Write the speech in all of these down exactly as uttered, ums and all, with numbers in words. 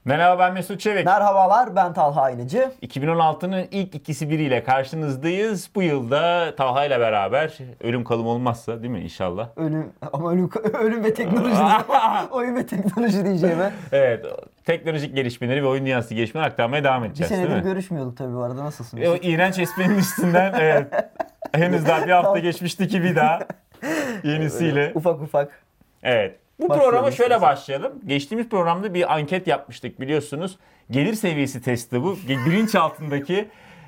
Merhaba, ben Mesut Çevik. Merhabalar, ben Talha Aynıcı. iki bin on altının ilk ikisi biriyle karşınızdayız. Bu yılda Talha ile beraber ölüm kalım olmazsa, değil mi inşallah? Ölüm ama ölüm, ölüm ve teknoloji diyeceğim. Oyun ve teknoloji diyeceğime. Evet, teknolojik gelişmeleri ve oyun dünyası gelişmeleri aktarmaya devam Bir edeceğiz, değil senedir mi? görüşmüyorduk tabii bu arada. Nasılsın? E, o iğrenç esprinin üstünden evet. Henüz daha bir hafta geçmişti ki bir daha yenisiyle. Ufak ufak. Evet. Bu Başlayalım programa şöyle istersen. başlayalım. Geçtiğimiz programda bir anket yapmıştık biliyorsunuz. Gelir seviyesi testi bu. Bilinç altındaki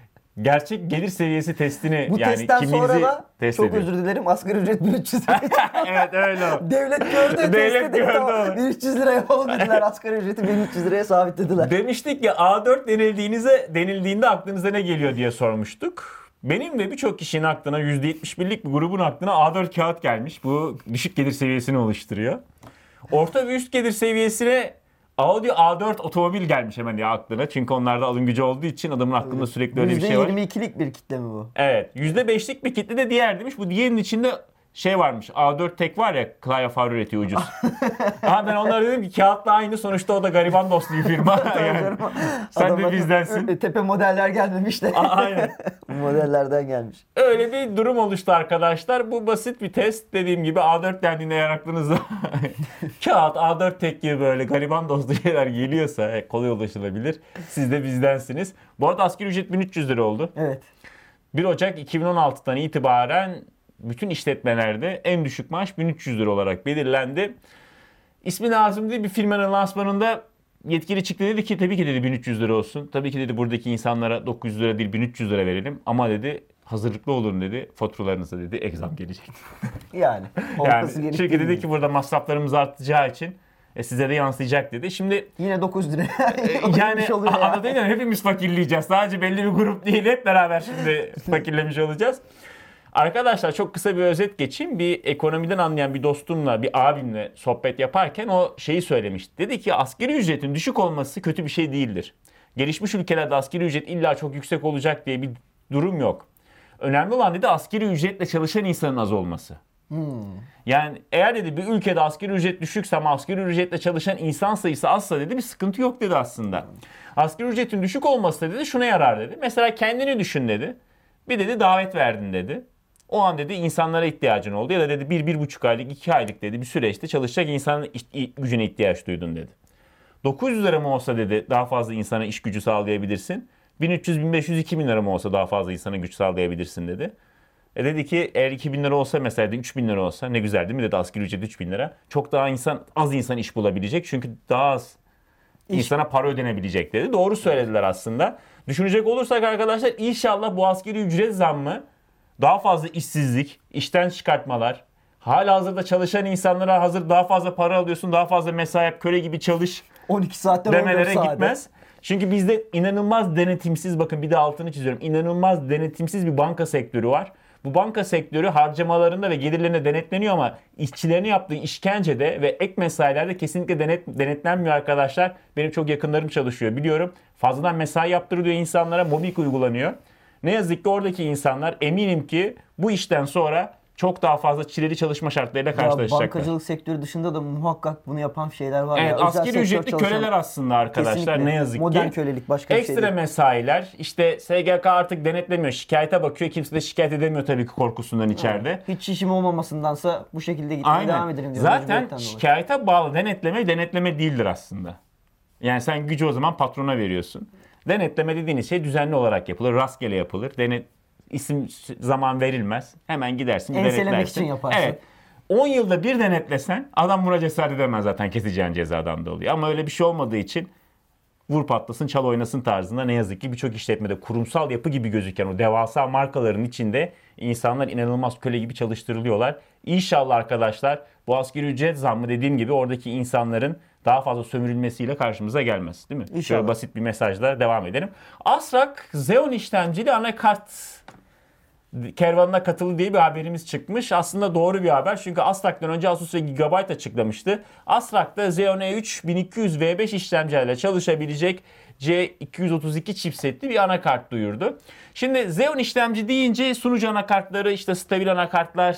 gerçek gelir seviyesi testini Bu yani testten kiminizi sonra da test çok ediyor. özür dilerim asgari ücret bin üç yüz lira. Evet öyle o. Devlet gördü. test Devlet edildi, gördü tamam. onu. bin üç yüz lira yapalım dediler. Asgari ücreti bin üç yüz liraya sabitlediler. Demiştik ya A dört denildiğinize denildiğinde aklınıza ne geliyor diye sormuştuk. Benim ve birçok kişinin aklına yüzde yetmiş birlik bir grubun aklına A dört kağıt gelmiş. Bu düşük gelir seviyesini oluşturuyor. Orta ve üst gelir seviyesine Audi A dört otomobil gelmiş hemen ya aklına. Çünkü onlarda alım gücü olduğu için adamın aklında sürekli öyle bir şey var. yüzde yirmi ikilik bir kitle mi bu? Evet. yüzde beşlik bir kitle de diğer demiş. Bu diğerinin içinde şey varmış. A dört tek var ya, Clio Far üretiyor ucuz. Ama ben onlara dedim ki kağıtla aynı, sonuçta o da gariban dostu bir firma. Yani, sen de Adamlar- bizdensin. Tepe modeller gelmemiş de. A- aynen. Modellerden gelmiş. Öyle bir durum oluştu arkadaşlar. Bu basit bir test. Dediğim gibi A dört dendiğinde eğer aklınıza kağıt, A dört tek gibi böyle gariban dostu şeyler geliyorsa e, kolay ulaşılabilir. Siz de bizdensiniz. Bu arada asgari ücret bin üç yüz lira oldu. Evet. bir Ocak iki bin on altıdan itibaren bütün işletmelerde en düşük maaş bin üç yüz lira olarak belirlendi. İsmi lazım değil, bir firmanın lansmanında yetkili çıktı, dedi ki tabii ki dedi bin üç yüz lira olsun. Tabii ki dedi buradaki insanlara dokuz yüz lira değil bin üç yüz lira verelim. Ama dedi hazırlıklı olun dedi, faturalarınıza dedi ek zam gelecek. Yani. Yani olması gerektiği çünkü dedi gibi. ki burada masraflarımız artacağı için e, size de yansıyacak dedi. Şimdi Yine dokuz lira. yani Olmuş oluyor ya. anladın ya, hepimiz fakirleyeceğiz. Sadece belli bir grup değil, hep beraber şimdi fakirlemiş olacağız. Arkadaşlar çok kısa bir özet geçeyim. Bir ekonomiden anlayan bir dostumla, bir abimle sohbet yaparken o şeyi söylemişti. Dedi ki asgari ücretin düşük olması kötü bir şey değildir. Gelişmiş ülkelerde asgari ücret illa çok yüksek olacak diye bir durum yok. Önemli olan dedi asgari ücretle çalışan insanın az olması. Yani eğer dedi bir ülkede asgari ücret düşükse ama asgari ücretle çalışan insan sayısı azsa dedi bir sıkıntı yok dedi aslında. Asgari ücretin düşük olması da dedi şuna yarar dedi. Mesela kendini düşün dedi. Bir dedi davet verdin dedi. O an dedi insanlara ihtiyacın oldu ya da dedi bir, bir buçuk aylık, iki aylık dedi bir süreçte çalışacak insanın iş- gücüne ihtiyaç duydun dedi. dokuz yüz lira mı olsa dedi daha fazla insana iş gücü sağlayabilirsin. bin üç yüz, bin beş yüz, iki bin lira mı olsa daha fazla insana güç sağlayabilirsin dedi. E dedi ki eğer iki bin lira olsa mesela dedi, üç bin lira olsa ne güzel değil mi dedi, asgari ücret üç bin lira. Çok daha insan, az insan iş bulabilecek çünkü daha az İş- insana para ödenebilecek dedi. Doğru söylediler aslında. Düşünecek olursak arkadaşlar inşallah bu asgari ücret zammı daha fazla işsizlik, işten çıkartmalar, halihazırda çalışan insanlara hazır daha fazla para alıyorsun, daha fazla mesai yap, köle gibi çalış on iki saatten on dört demelere saate. gitmez. Çünkü bizde inanılmaz denetimsiz, bakın bir de altını çiziyorum, inanılmaz denetimsiz bir banka sektörü var. Bu banka sektörü harcamalarında ve gelirlerinde denetleniyor ama işçilerine yaptığı işkencede ve ek mesailerde kesinlikle denet, denetlenmiyor arkadaşlar. Benim çok yakınlarım çalışıyor biliyorum. Fazladan mesai yaptırılıyor insanlara, mobbing uygulanıyor. Ne yazık ki oradaki insanlar eminim ki bu işten sonra çok daha fazla çileli çalışma şartlarıyla Ya karşılaşacaklar. bankacılık sektörü dışında da muhakkak bunu yapan şeyler var Evet, ya. Özel asgari sektör ücretli çalışan- köleler aslında arkadaşlar. Kesinlikle. Ne yazık Modern ki. kölelik başka bir şey Ekstra değil. mesailer, işte S G K artık denetlemiyor. Şikayete bakıyor. Kimse de şikayet edemiyor tabii ki korkusundan içeride. Hiç işim olmamasındansa bu şekilde gitmeye devam ederim diyor. Zaten mecburiyetten dolayı. şikayete bağlı denetleme denetleme değildir aslında. Yani sen gücü o zaman patrona veriyorsun. Denetleme dediğiniz şey düzenli olarak yapılır. Rastgele yapılır. Denet, isim zaman verilmez. Hemen gidersin bir Enselemek denetlersin. için yaparsın. Evet. on yılda bir denetlesen adam buna cesaret edemez zaten, keseceğin cezadan dolayı. Ama öyle bir şey olmadığı için vur patlasın çal oynasın tarzında ne yazık ki birçok işletmede kurumsal yapı gibi gözüken o devasa markaların içinde insanlar inanılmaz köle gibi çalıştırılıyorlar. İnşallah arkadaşlar bu asgari ücret zammı dediğim gibi oradaki insanların daha fazla sömürülmesiyle karşımıza gelmez, değil mi? İnşallah. Şöyle basit bir mesajla devam edelim. Asrak Xeon işlemcili anakart kervanına katıldı diye bir haberimiz çıkmış. Aslında doğru bir haber çünkü Asrak'tan önce Asus ve Gigabyte açıklamıştı. Asrak'ta Xeon E üç bin iki yüz V beş işlemcilerle çalışabilecek C iki yüz otuz iki chipsetli bir anakart duyurdu. Şimdi Xeon işlemci deyince sunucu anakartları, işte stabil anakartlar,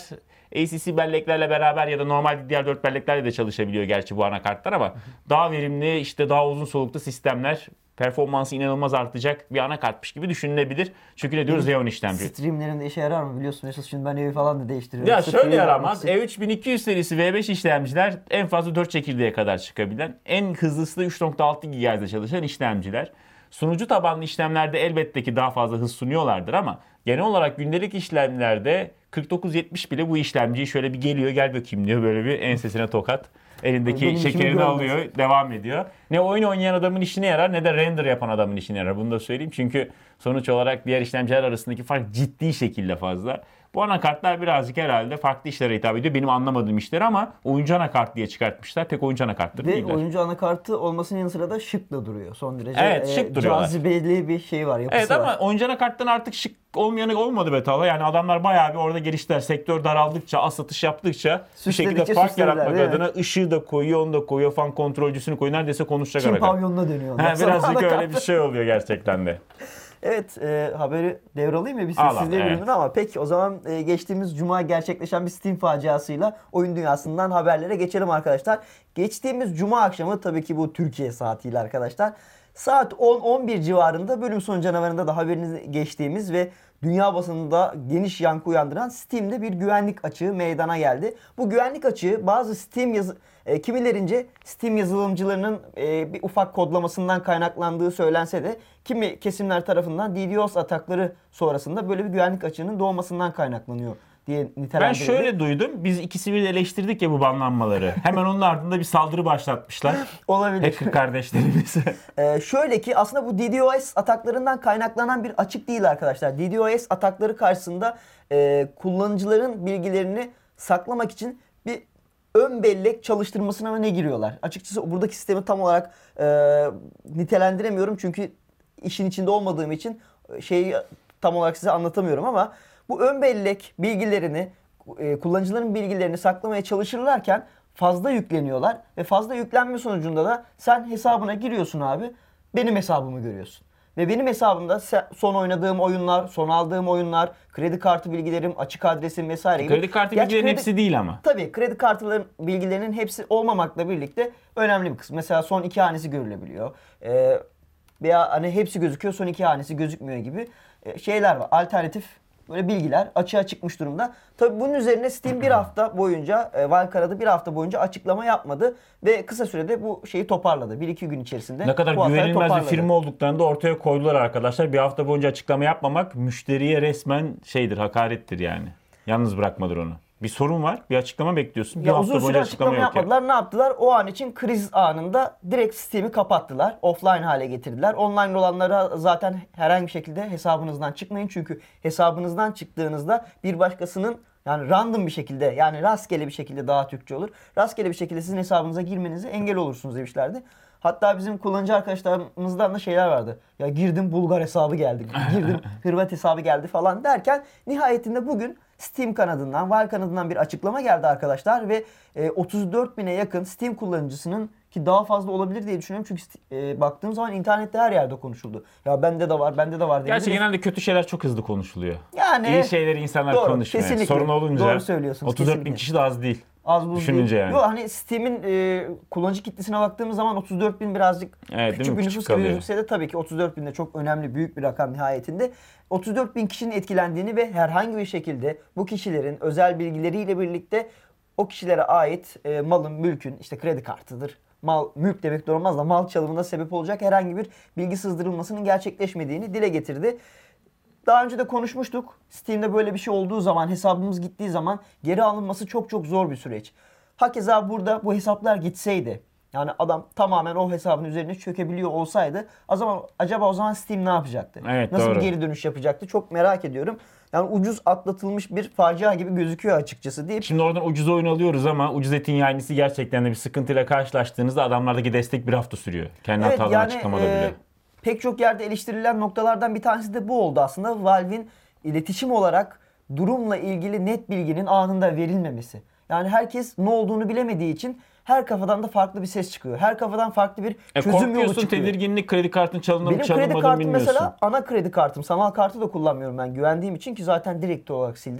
A C C belleklerle beraber ya da normal D D R dört belleklerle de çalışabiliyor gerçi bu anakartlar ama daha verimli, işte daha uzun soluklu sistemler, performansı inanılmaz artacak bir anakartmış gibi düşünülebilir. Çünkü ne diyoruz? Xeon işlemci. Streamlerinde işe yarar mı biliyorsun Mesut, şimdi ben evi falan da değiştiriyorum. Ya Sırf şöyle yayın yapmak yaramaz. için. E üç bin iki yüz serisi V beş işlemciler en fazla dört çekirdeğe kadar çıkabilen, en hızlısı da üç nokta altı gigahertz'de çalışan işlemciler. Sunucu tabanlı işlemlerde elbette ki daha fazla hız sunuyorlardır ama genel olarak gündelik işlemlerde kırk dokuz yetmiş bile bu işlemciyi şöyle bir geliyor, gel bakayım diyor, böyle bir ensesine tokat. Elindeki Benim işimi şekerini görmez. alıyor, devam ediyor. Ne oyun oynayan adamın işine yarar ne de render yapan adamın işine yarar. Bunu da söyleyeyim çünkü sonuç olarak diğer işlemciler arasındaki fark ciddi şekilde fazla. Bu anakartlar birazcık herhalde farklı işlere hitap ediyor. Benim anlamadığım işler ama oyuncu anakart diye çıkartmışlar. Tek oyuncu anakarttır Ve değiller. oyuncu anakartı olmasının yanı sıra da şık da duruyor. Son derece Evet, e, şık duruyorlar. cazibeli bir şey var, yapısı Evet var. ama oyuncu anakarttan artık şık olmayanı olmadı be Talha. Yani adamlar bayağı bir orada geliştiler. Sektör daraldıkça, az satış yaptıkça bir şekilde Süsledikçe fark süslediler, yaratmak değil mi? adına ışığı da koyuyor, onu da koyuyor, fan kontrolcüsünü koyuyor. Neredeyse konuşacak Çin arada. pavyonuna dönüyor onlar. Ha, Sonra birazcık anakart. öyle bir şey oluyor gerçekten de. Evet, e, haberi devralayım ya bir Al, al, sessizliğe evet. büründün ama peki o zaman e, geçtiğimiz cuma gerçekleşen bir Steam faciasıyla oyun dünyasından haberlere geçelim arkadaşlar. Geçtiğimiz cuma akşamı, tabii ki bu Türkiye saatiyle arkadaşlar, saat on on bir civarında bölüm sonu canavarında da haberiniz geçtiğimiz ve dünya basınında geniş yankı uyandıran Steam'de bir güvenlik açığı meydana geldi. Bu güvenlik açığı bazı Steam yazı e, kimilerince Steam yazılımcılarının e, bir ufak kodlamasından kaynaklandığı söylense de kimi kesimler tarafından DDoS atakları sonrasında böyle bir güvenlik açığının doğmasından kaynaklanıyor diye Ben nitelendirildi. şöyle duydum. Biz ikisi bir eleştirdik ya bu banlanmaları. Hemen onun ardında bir saldırı başlatmışlar. Olabilir. Hacker kardeşlerimiz. Ee, şöyle ki aslında bu DDoS ataklarından kaynaklanan bir açık değil arkadaşlar. DDoS atakları karşısında e, kullanıcıların bilgilerini saklamak için bir ön bellek çalıştırmasına mı ne giriyorlar? Açıkçası buradaki sistemi tam olarak e, nitelendiremiyorum çünkü işin içinde olmadığım için şeyi tam olarak size anlatamıyorum ama bu ön bellek bilgilerini, e, kullanıcıların bilgilerini saklamaya çalışırlarken fazla yükleniyorlar ve fazla yüklenme sonucunda da sen hesabına giriyorsun abi, benim hesabımı görüyorsun. Ve benim hesabımda se- son oynadığım oyunlar, son aldığım oyunlar, kredi kartı bilgilerim, açık adresim vesaire gibi. Kredi kartı Gerçi bilgilerin kredi- hepsi değil ama. Tabii kredi kartların bilgilerinin hepsi olmamakla birlikte önemli bir kısım. Mesela son iki hanesi görülebiliyor. Ee, veya hani hepsi gözüküyor, son iki hanesi gözükmüyor gibi e, şeyler var. Alternatif böyle bilgiler açığa çıkmış durumda. Tabii bunun üzerine Steam bir hafta boyunca, e, Valkara'da bir hafta boyunca açıklama yapmadı ve kısa sürede bu şeyi toparladı. Bir iki gün içerisinde Ne kadar bu haftayı güvenilmez bir toparladı. firma olduklarını da ortaya koydular arkadaşlar. Bir hafta boyunca açıklama yapmamak müşteriye resmen şeydir, hakarettir yani. Yalnız bırakmadır onu. Bir sorun var, bir açıklama bekliyorsun. Bir Ya hafta uzun süre boyunca açıklama, açıklama yok ya. yapmadılar. Ne yaptılar? O an için kriz anında direkt Steam'i kapattılar. Offline hale getirdiler. Online olanlara zaten herhangi bir şekilde hesabınızdan çıkmayın. Çünkü hesabınızdan çıktığınızda bir başkasının, yani random bir şekilde, yani rastgele bir şekilde, daha Türkçe olur, rastgele bir şekilde sizin hesabınıza girmenize engel olursunuz demişlerdi. Hatta bizim kullanıcı arkadaşlarımızdan da şeyler vardı. Ya girdim Bulgar hesabı geldi, girdim Hırvat hesabı geldi falan derken nihayetinde bugün Steam kanadından, Valve kanadından bir açıklama geldi arkadaşlar ve e, otuz dört bine yakın Steam kullanıcısının, ki daha fazla olabilir diye düşünüyorum çünkü e, baktığım zaman internette her yerde konuşuldu. Ya bende de var, bende de var. Gerçi denildi. genelde kötü şeyler çok hızlı konuşuluyor. Yani İyi şeyleri insanlar doğru, konuşmuyor. kesinlikle. Sorun olunca Doğru söylüyorsunuz, otuz dört bin kesinlikle. kişi de az değil. Az buz Düşününce değil. yani. Yok hani Steam'in e, kullanıcı kitlesine baktığımız zaman otuz dört bin birazcık Evet, değil küçük mi? bir Küçük nüfus gibi kalıyor. gözükse de tabii ki otuz dört bin de çok önemli, büyük bir rakam nihayetinde. otuz dört bin kişinin etkilendiğini ve herhangi bir şekilde bu kişilerin özel bilgileriyle birlikte o kişilere ait e, malın, mülkün, işte kredi kartıdır, mal, mülk demek de olmaz da mal çalımına sebep olacak herhangi bir bilgi sızdırılmasının gerçekleşmediğini dile getirdi. Daha önce de konuşmuştuk. Steam'de böyle bir şey olduğu zaman, hesabımız gittiği zaman geri alınması çok çok zor bir süreç. Hakeza burada bu hesaplar gitseydi, yani adam tamamen o hesabın üzerine çökebiliyor olsaydı, o zaman acaba o zaman Steam ne yapacaktı? Evet, Nasıl doğru. bir geri dönüş yapacaktı? Çok merak ediyorum. Yani ucuz atlatılmış bir facia gibi gözüküyor açıkçası deyip Şimdi oradan ucuz oyun alıyoruz ama ucuz etin yaynisi gerçekten de bir sıkıntıyla karşılaştığınızda adamlardaki destek bir hafta sürüyor. Kendi evet, hatalarını yani açıklamada e, bile. pek çok yerde eleştirilen noktalardan bir tanesi de bu oldu aslında. Valve'in iletişim olarak durumla ilgili net bilginin anında verilmemesi. Yani herkes ne olduğunu bilemediği için her kafadan da farklı bir ses çıkıyor. Her kafadan farklı bir E, çözüm yolu korkuyorsun, çıkıyor. tedirginlik, kredi kartın çalındı mı Benim kredi çalınmadı mı kartım bilmiyorsun. mesela ana kredi kartım. Sanal kartı da kullanmıyorum ben güvendiğim için, ki zaten direkt olarak sildim.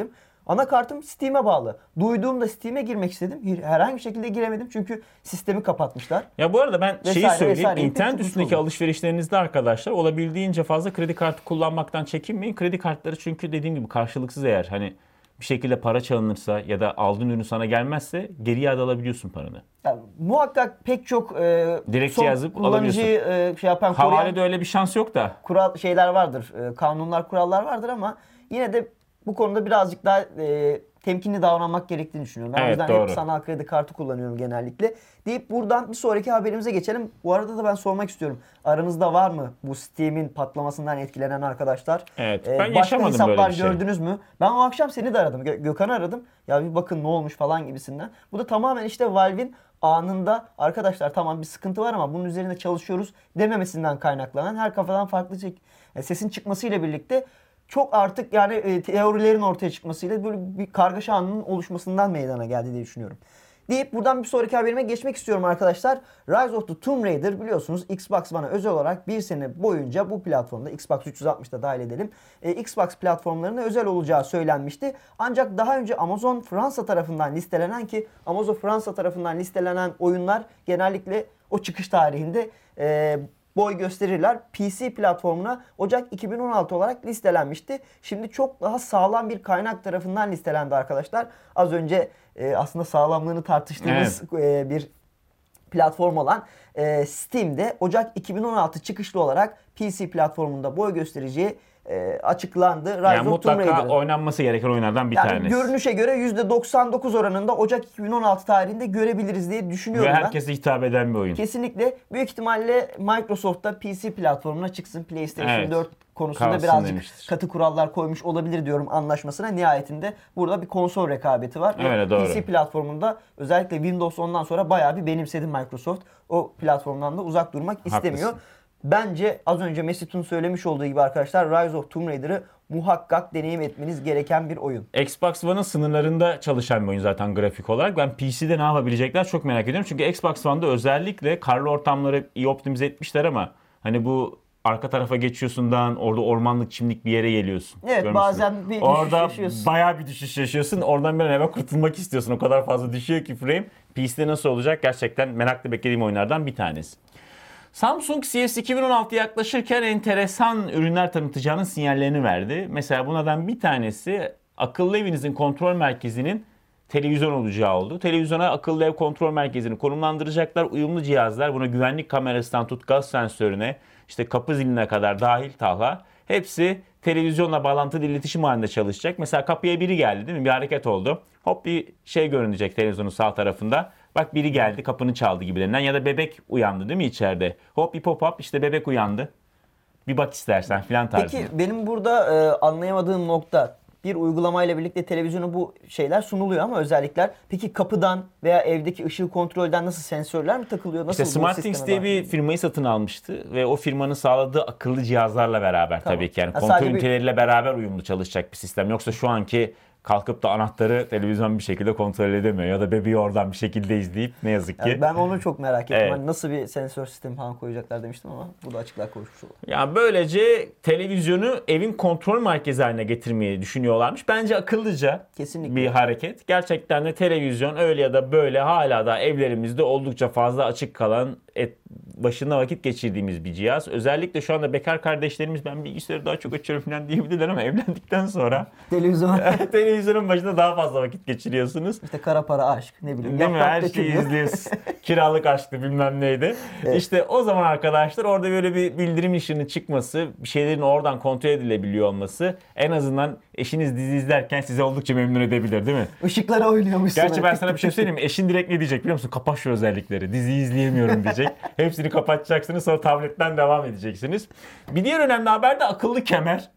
Anakartım Steam'e bağlı. Duyduğumda Steam'e girmek istedim. Herhangi bir şekilde giremedim çünkü sistemi kapatmışlar. Ya bu arada ben şeyi Vesaire, söyleyeyim. vesaire. İnternet Tek üstündeki tutuldu. alışverişlerinizde arkadaşlar olabildiğince fazla kredi kartı kullanmaktan çekinmeyin. Kredi kartları çünkü dediğim gibi karşılıksız eğer hani bir şekilde para çalınırsa ya da aldığın ürün sana gelmezse geri iade alabiliyorsun paranı. Yani muhakkak pek çok e, Dilekçe son yazıp kullanıcıyı e, şey yapan koruyan Havalede öyle bir şans yok da. kural şeyler vardır. E, kanunlar, kurallar vardır ama yine de bu konuda birazcık daha e, temkinli davranmak gerektiğini düşünüyorum. Ben o Evet, yüzden doğru. hep sanal kredi kartı kullanıyorum genellikle. Deyip buradan bir sonraki haberimize geçelim. Bu arada da ben sormak istiyorum. Aranızda var mı bu Steam'in patlamasından etkilenen arkadaşlar? Evet, E, ben başka yaşamadım hesaplar böyle bir şey. gördünüz mü? Ben o akşam seni de aradım. Gö- Gökhan'ı aradım. Ya bir bakın ne olmuş falan gibisinden. Bu da tamamen işte Valve'in anında arkadaşlar tamam bir sıkıntı var ama bunun üzerinde çalışıyoruz dememesinden kaynaklanan her kafadan farklı şey- e, sesin çıkmasıyla birlikte çok artık yani e, teorilerin ortaya çıkmasıyla böyle bir kargaşa anının oluşmasından meydana geldi diye düşünüyorum. Deyip buradan bir sonraki haberime geçmek istiyorum arkadaşlar. Rise of the Tomb Raider biliyorsunuz Xbox One'a özel olarak bir sene boyunca bu platformda Xbox üç yüz altmışta dahil edelim. E, Xbox platformlarına özel olacağı söylenmişti. Ancak daha önce Amazon Fransa tarafından listelenen ki Amazon Fransa tarafından listelenen oyunlar genellikle o çıkış tarihinde e, boy gösterirler. P C platformuna Ocak iki bin on altı olarak listelenmişti. Şimdi çok daha sağlam bir kaynak tarafından listelendi arkadaşlar. Az önce e, aslında sağlamlığını tartıştığımız e, bir platform olan e, Steam'de Ocak iki bin on altı çıkışlı olarak P C platformunda boy göstereceği e, açıklandı. Rise Yani of Tomb mutlaka Raider'ın. oynanması gereken oyunlardan bir Yani tanesi. görünüşe göre yüzde doksan dokuz oranında Ocak iki bin on altı tarihinde görebiliriz diye düşünüyorum Ve ben. herkese hitap eden bir oyun. Kesinlikle. Büyük ihtimalle Microsoft'ta P C platformuna çıksın. PlayStation Evet. dört konusunda Kalsın birazcık demiştir. katı kurallar koymuş olabilir diyorum anlaşmasına. Nihayetinde burada bir konsol rekabeti var. Ve Öyle, doğru. P C platformunda özellikle Windows ondan sonra bayağı bir benimsedi Microsoft. O platformdan da uzak durmak istemiyor. Haklısın. Bence az önce Mesut'un söylemiş olduğu gibi arkadaşlar Rise of Tomb Raider'ı muhakkak deneyim etmeniz gereken bir oyun. Xbox One'ın sınırlarında çalışan bir oyun zaten grafik olarak. Ben P C'de ne yapabilecekler çok merak ediyorum. Çünkü Xbox One'da özellikle karlı ortamları iyi optimize etmişler ama hani bu arka tarafa geçiyorsundan orada ormanlık çimlik bir yere geliyorsun. Evet, Görmüşsün. bazen bir düşüş Orada yaşıyorsun. bayağı bir düşüş yaşıyorsun. Oradan bir an evvel kurtulmak istiyorsun. O kadar fazla düşüyor ki frame. P C'de nasıl olacak? Gerçekten merakla beklediğim oyunlardan bir tanesi. Samsung C S iki bin on altı yaklaşırken enteresan ürünler tanıtacağının sinyallerini verdi. Mesela bunlardan bir tanesi akıllı evinizin kontrol merkezinin televizyon olacağı oldu. Televizyona akıllı ev kontrol merkezini konumlandıracaklar. Uyumlu cihazlar buna güvenlik kamerasından tut gaz sensörüne işte kapı ziline kadar dahil tahla. Hepsi televizyonla bağlantılı iletişim halinde çalışacak. Mesela kapıya biri geldi değil mi? Bir hareket oldu. Hop bir şey görünecek televizyonun sağ tarafında. Bak biri geldi kapını çaldı gibilerinden ya da bebek uyandı değil mi içeride? Hop bir pop up işte bebek uyandı. Bir bak istersen filan tarzında. Peki benim burada e, anlayamadığım nokta bir uygulamayla birlikte televizyona bu şeyler sunuluyor ama özellikler. Peki kapıdan veya evdeki ışığı kontrolden nasıl sensörler mi takılıyor? Nasıl İşte bu SmartThings sisteme diye dahil? bir firmayı satın almıştı ve o firmanın sağladığı akıllı cihazlarla beraber Tamam. tabii ki yani Ha, kontrol sadece bir- üniteleriyle beraber uyumlu çalışacak bir sistem. Yoksa şu anki kalkıp da anahtarı televizyon bir şekilde kontrol edemiyor ya da bebeği oradan bir şekilde izleyip ne yazık ki. Yani ben onu çok merak ettim. Evet. Hani nasıl bir sensör sistemi falan koyacaklar demiştim ama bu da açıklığa kavuşmuş oldu. Ya böylece televizyonu evin kontrol merkezi haline getirmeyi düşünüyorlarmış. Bence akıllıca Kesinlikle. bir hareket. Gerçekten de televizyon öyle ya da böyle hala da evlerimizde oldukça fazla açık kalan, et, başında vakit geçirdiğimiz bir cihaz. Özellikle şu anda bekar kardeşlerimiz ben bilgisayarı daha çok açıyorum falan diyebilirler ama evlendikten sonra Televizyon televizyonun başında daha fazla vakit geçiriyorsunuz. işte kara para aşk ne bileyim. Değil mi? yaprak Her şeyi dökülüyor. izliyoruz. Kiralık aşktı bilmem neydi. Evet. İşte o zaman arkadaşlar orada böyle bir bildirim ışığının çıkması, bir şeylerin oradan kontrol edilebiliyor olması en azından eşiniz dizi izlerken size oldukça memnun edebilir değil mi? Işıklara oynuyormuşsun. Gerçi ben sana bir şey söyleyeyim mi? Eşin direkt ne diyecek biliyor musun? Kapat şu özellikleri. Diziyi izleyemiyorum diyecek. Hepsini kapatacaksınız sonra tabletten devam edeceksiniz. Bir diğer önemli haber de akıllı kemer.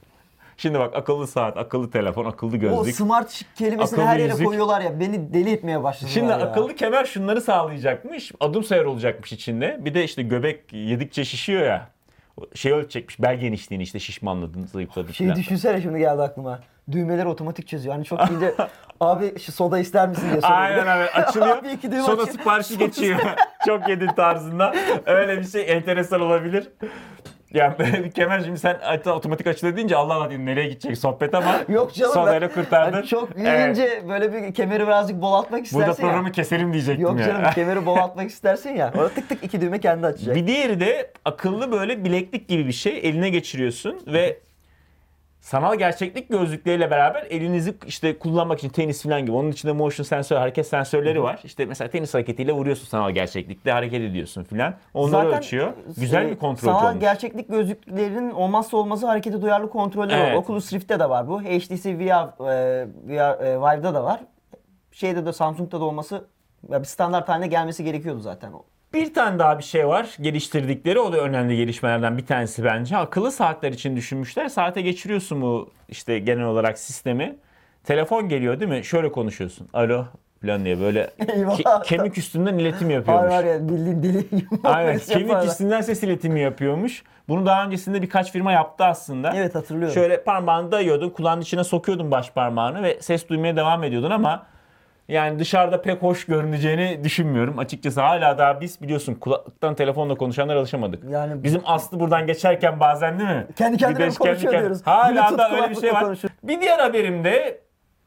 Şimdi bak akıllı saat, akıllı telefon, akıllı O gözlük. smart şık kelimesini Akıllı her yere yüzük. koyuyorlar ya beni deli etmeye başladılar Şimdi ya. akıllı kemer şunları sağlayacakmış. Adım sayar olacakmış içinde. Bir de işte göbek yedikçe şişiyor ya. Şey ölçecekmiş bel genişliğini işte şişmanladın, zayıfladın Şey falan. düşünsene şimdi geldi aklıma. Düğmeleri otomatik çözüyor. Hani çok deyince abi şu soda ister misin diye soruyor. Aynen abi açılıyor. Abi iki düğme Soda açıyor. siparişi geçiyor. Çok yedin tarzında. Öyle bir şey enteresan olabilir. Yani böyle bir kemer, şimdi sen otomatik açılır deyince Allah Allah dedim nereye gidecek sohbet ama Yok canım. sonrayla kurtardın. Yani çok Evet. büyüyünce böyle bir kemeri birazcık bolatmak istersin Burada programı ya. keselim diyecektim Yok ya. canım, kemeri bolatmak istersin ya. Orada tık tık iki düğme kendi açacak. Bir diğeri de akıllı böyle bileklik gibi bir şey. Eline geçiriyorsun ve sanal gerçeklik gözlükleriyle beraber elinizi işte kullanmak için tenis falan gibi. Onun içinde motion sensör, hareket sensörleri var. İşte mesela tenis hareketiyle vuruyorsun, sanal gerçeklikte hareket ediyorsun falan. Onları Zaten, ölçüyor. Güzel e, bir kontrol sanal olmuş. gerçeklik gözlüklerinin olmazsa olmazı harekete duyarlı kontrolleri Evet. var. Oculus Rift'te de var bu. H T C V R, e, V R e, Vive'da da var. Şeyde de, Samsung'da da olması, ya bir standart haline gelmesi gerekiyordu zaten o. Bir tane daha bir şey var geliştirdikleri. O da önemli gelişmelerden bir tanesi bence. Akıllı saatler için düşünmüşler. Saate geçiriyorsun bu işte genel olarak sistemi. Telefon geliyor değil mi? Şöyle konuşuyorsun. Alo falan diye böyle Eyvah. ke- kemik üstünden iletim Var yapıyormuş. var ya, bildiğin deli gibi. Aynen. muhabbet Kemik yaparlar. üstünden ses iletimi yapıyormuş. Bunu daha öncesinde birkaç firma yaptı aslında. Evet, hatırlıyorum. Şöyle parmağını dayıyordun, kulağın içine sokuyordun baş parmağını ve ses duymaya devam ediyordun ama yani dışarıda pek hoş görüneceğini düşünmüyorum. Açıkçası hala daha biz biliyorsun kulaklıktan telefonla konuşanlar alışamadık. Yani- Bizim Aslı buradan geçerken bazen değil mi? Kendi kendine Bir beş konuşuyor kendi kendine- diyoruz. Hala Bluetooth da öyle bir kulaklıkla şey var. konuşuyor. Bir diğer haberimde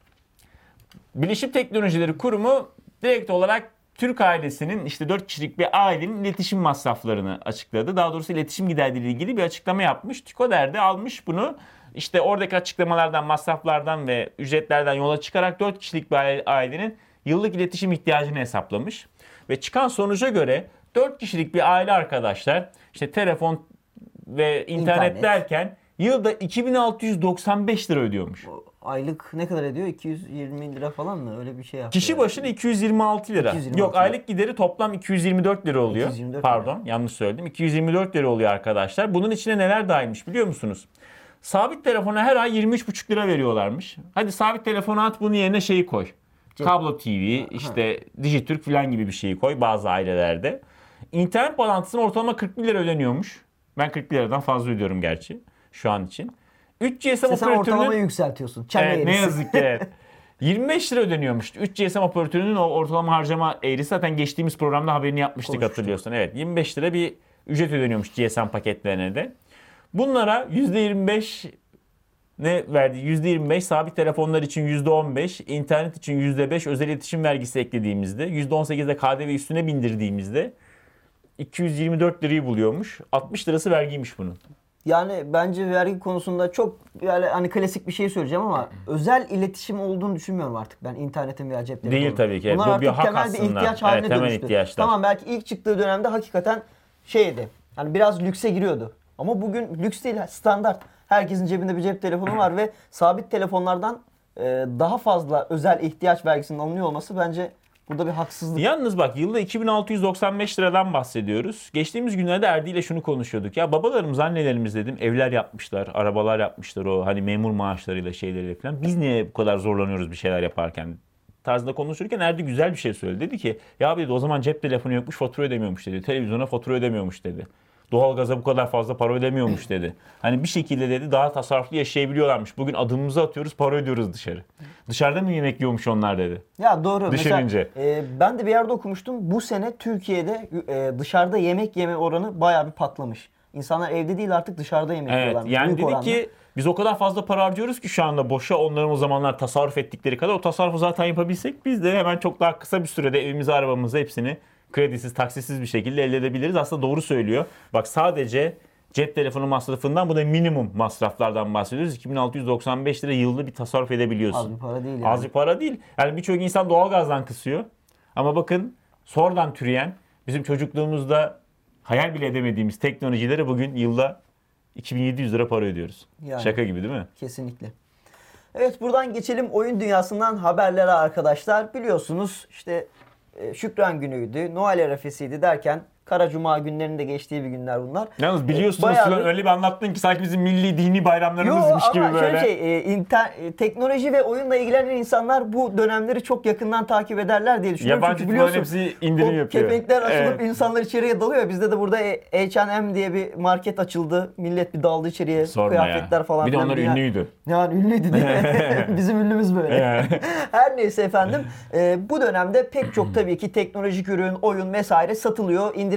Bilişim Teknolojileri Kurumu direkt olarak Türk ailesinin, işte dört kişilik bir ailenin iletişim masraflarını açıkladı. Daha doğrusu iletişim giderleriyle ilgili bir açıklama yapmış. TÜKODER de almış bunu. İşte oradaki açıklamalardan, masraflardan ve ücretlerden yola çıkarak dört kişilik bir ailenin yıllık iletişim ihtiyacını hesaplamış. Ve çıkan sonuca göre dört kişilik bir aile arkadaşlar işte telefon ve internet, İnternet. derken yılda iki bin altı yüz doksan beş lira ödüyormuş. Aylık ne kadar ediyor? iki yüz yirmi lira falan mı? Öyle bir şey yaptı. Kişi başına iki yüz yirmi altı lira. iki yüz yirmi altı Yok, lira. aylık gideri toplam iki yüz yirmi dört lira oluyor. iki yüz yirmi dört Pardon, yanlış söyledim. iki yüz yirmi dört lira oluyor arkadaşlar. Bunun içine neler dahilmiş biliyor musunuz? Sabit telefona her ay yirmi üç buçuk lira veriyorlarmış. Hadi sabit telefona at, bunun yerine şeyi koy. Kablo T V, işte Dijitürk falan gibi bir şeyi koy bazı ailelerde. İnternet bağlantısına ortalama kırk bir lira ödeniyormuş. Ben kırk bir liradan fazla ödüyorum gerçi şu an için. üç G S M İşte sen ortalamayı operatörünün... yükseltiyorsun. Çene Evet, ne eğrisi. yazık ki evet. yirmi beş lira ödeniyormuş. üç G S M operatörünün o ortalama harcama eğrisi, zaten geçtiğimiz programda haberini yapmıştık, Konuştuk. hatırlıyorsun. Evet, yirmi beş lira bir ücret ödeniyormuş G S M paketlerine de. Bunlara yüzde yirmi beş ne verdi? yüzde yirmi beş sabit telefonlar için yüzde on beş, internet için yüzde beş özel iletişim vergisi eklediğimizde, yüzde on sekiz de K D V üstüne bindirdiğimizde iki yüz yirmi dört lirayı buluyormuş. altmış lirası vergiymiş bunun. Yani bence vergi konusunda çok yani hani klasik bir şey söyleyeceğim ama özel iletişim olduğunu düşünmüyorum artık ben internetin veya cep telefonunun. Değil tabii ki. Evet, Bunlar bu artık bir hak temel aslında. bir ihtiyaç Evet, haline temel dönüştü. ihtiyaçlar. Tamam, belki ilk çıktığı dönemde hakikaten şeydi. Hani biraz lükse giriyordu. Ama bugün lüks değil, standart. Herkesin cebinde bir cep telefonu var ve sabit telefonlardan e, daha fazla özel ihtiyaç vergisinin alınıyor olması bence burada bir haksızlık. Yalnız bak, yılda iki bin altı yüz doksan beş liradan bahsediyoruz. Geçtiğimiz günlerde Erdi ile şunu konuşuyorduk. Ya babalarımız, annelerimiz dedim, evler yapmışlar, arabalar yapmışlar, o hani memur maaşlarıyla şeyleriyle falan. Biz niye bu kadar zorlanıyoruz bir şeyler yaparken tarzında konuşurken Erdi güzel bir şey söyledi. Dedi ki ya dedi, o zaman cep telefonu yokmuş, fatura ödemiyormuş dedi. Televizyona fatura ödemiyormuş dedi. Doğalgaza bu kadar fazla para ödemiyormuş dedi. Hani bir şekilde dedi daha tasarruflu yaşayabiliyorlarmış. Bugün adımımızı atıyoruz, para ödüyoruz dışarı. Dışarıda mı yemek yiyormuş onlar dedi. Ya doğru. Düşününce. Mesela e, ben de bir yerde okumuştum. Bu sene Türkiye'de e, dışarıda yemek yeme oranı bayağı bir patlamış. İnsanlar evde değil artık dışarıda yemek Evet, yiyorlar. yani Büyük dedi oranda. ki biz o kadar fazla para harcıyoruz ki şu anda boşa, onların o zamanlar tasarruf ettikleri kadar o tasarrufu zaten yapabilsek biz de hemen çok daha kısa bir sürede evimizi, arabamızı hepsini kredisiz, taksitsiz bir şekilde elde edebiliriz. Aslında doğru söylüyor. Bak, sadece cep telefonu masrafından, bu da minimum masraflardan bahsediyoruz. iki bin altı yüz doksan beş lira yılda bir tasarruf edebiliyorsun. Az bir para değil yani. Az bir para değil. Yani birçok insan doğalgazdan kısıyor. Ama bakın sonradan türeyen, bizim çocukluğumuzda hayal bile edemediğimiz teknolojileri bugün yılda iki bin yedi yüz lira para ödüyoruz. Yani. Şaka gibi değil mi? Kesinlikle. Evet, buradan geçelim oyun dünyasından haberlere arkadaşlar. Biliyorsunuz işte e, Şükran günüydü, Noel arefesiydi derken Kara Cuma günlerinin de geçtiği bir günler bunlar. Yalnız biliyorsunuz Bayağı falan bir- öyle bir anlattın ki sanki bizim milli dini Yo, bayramlarımızmış gibi ama böyle. şöyle şey, e, inter, e, teknoloji ve oyunla ilgilenen insanlar bu dönemleri çok yakından takip ederler diye düşünüyorum. Yabancı Çünkü firmaların biliyorsun hepsi indirim o yapıyor. kepenkler açılıp Evet. insanlar içeriye dalıyor. Bizde de burada H and M diye bir market açıldı. Millet bir daldı içeriye. Sorma ya. Kıyafetler falan. Bir de filan. onlar Dünya- ünlüydü. Yani ünlüydü değil mi? Bizim ünlümüz böyle. Yani. Her neyse efendim, e, bu dönemde pek çok tabii ki teknolojik ürün, oyun vesaire satılıyor. İndirim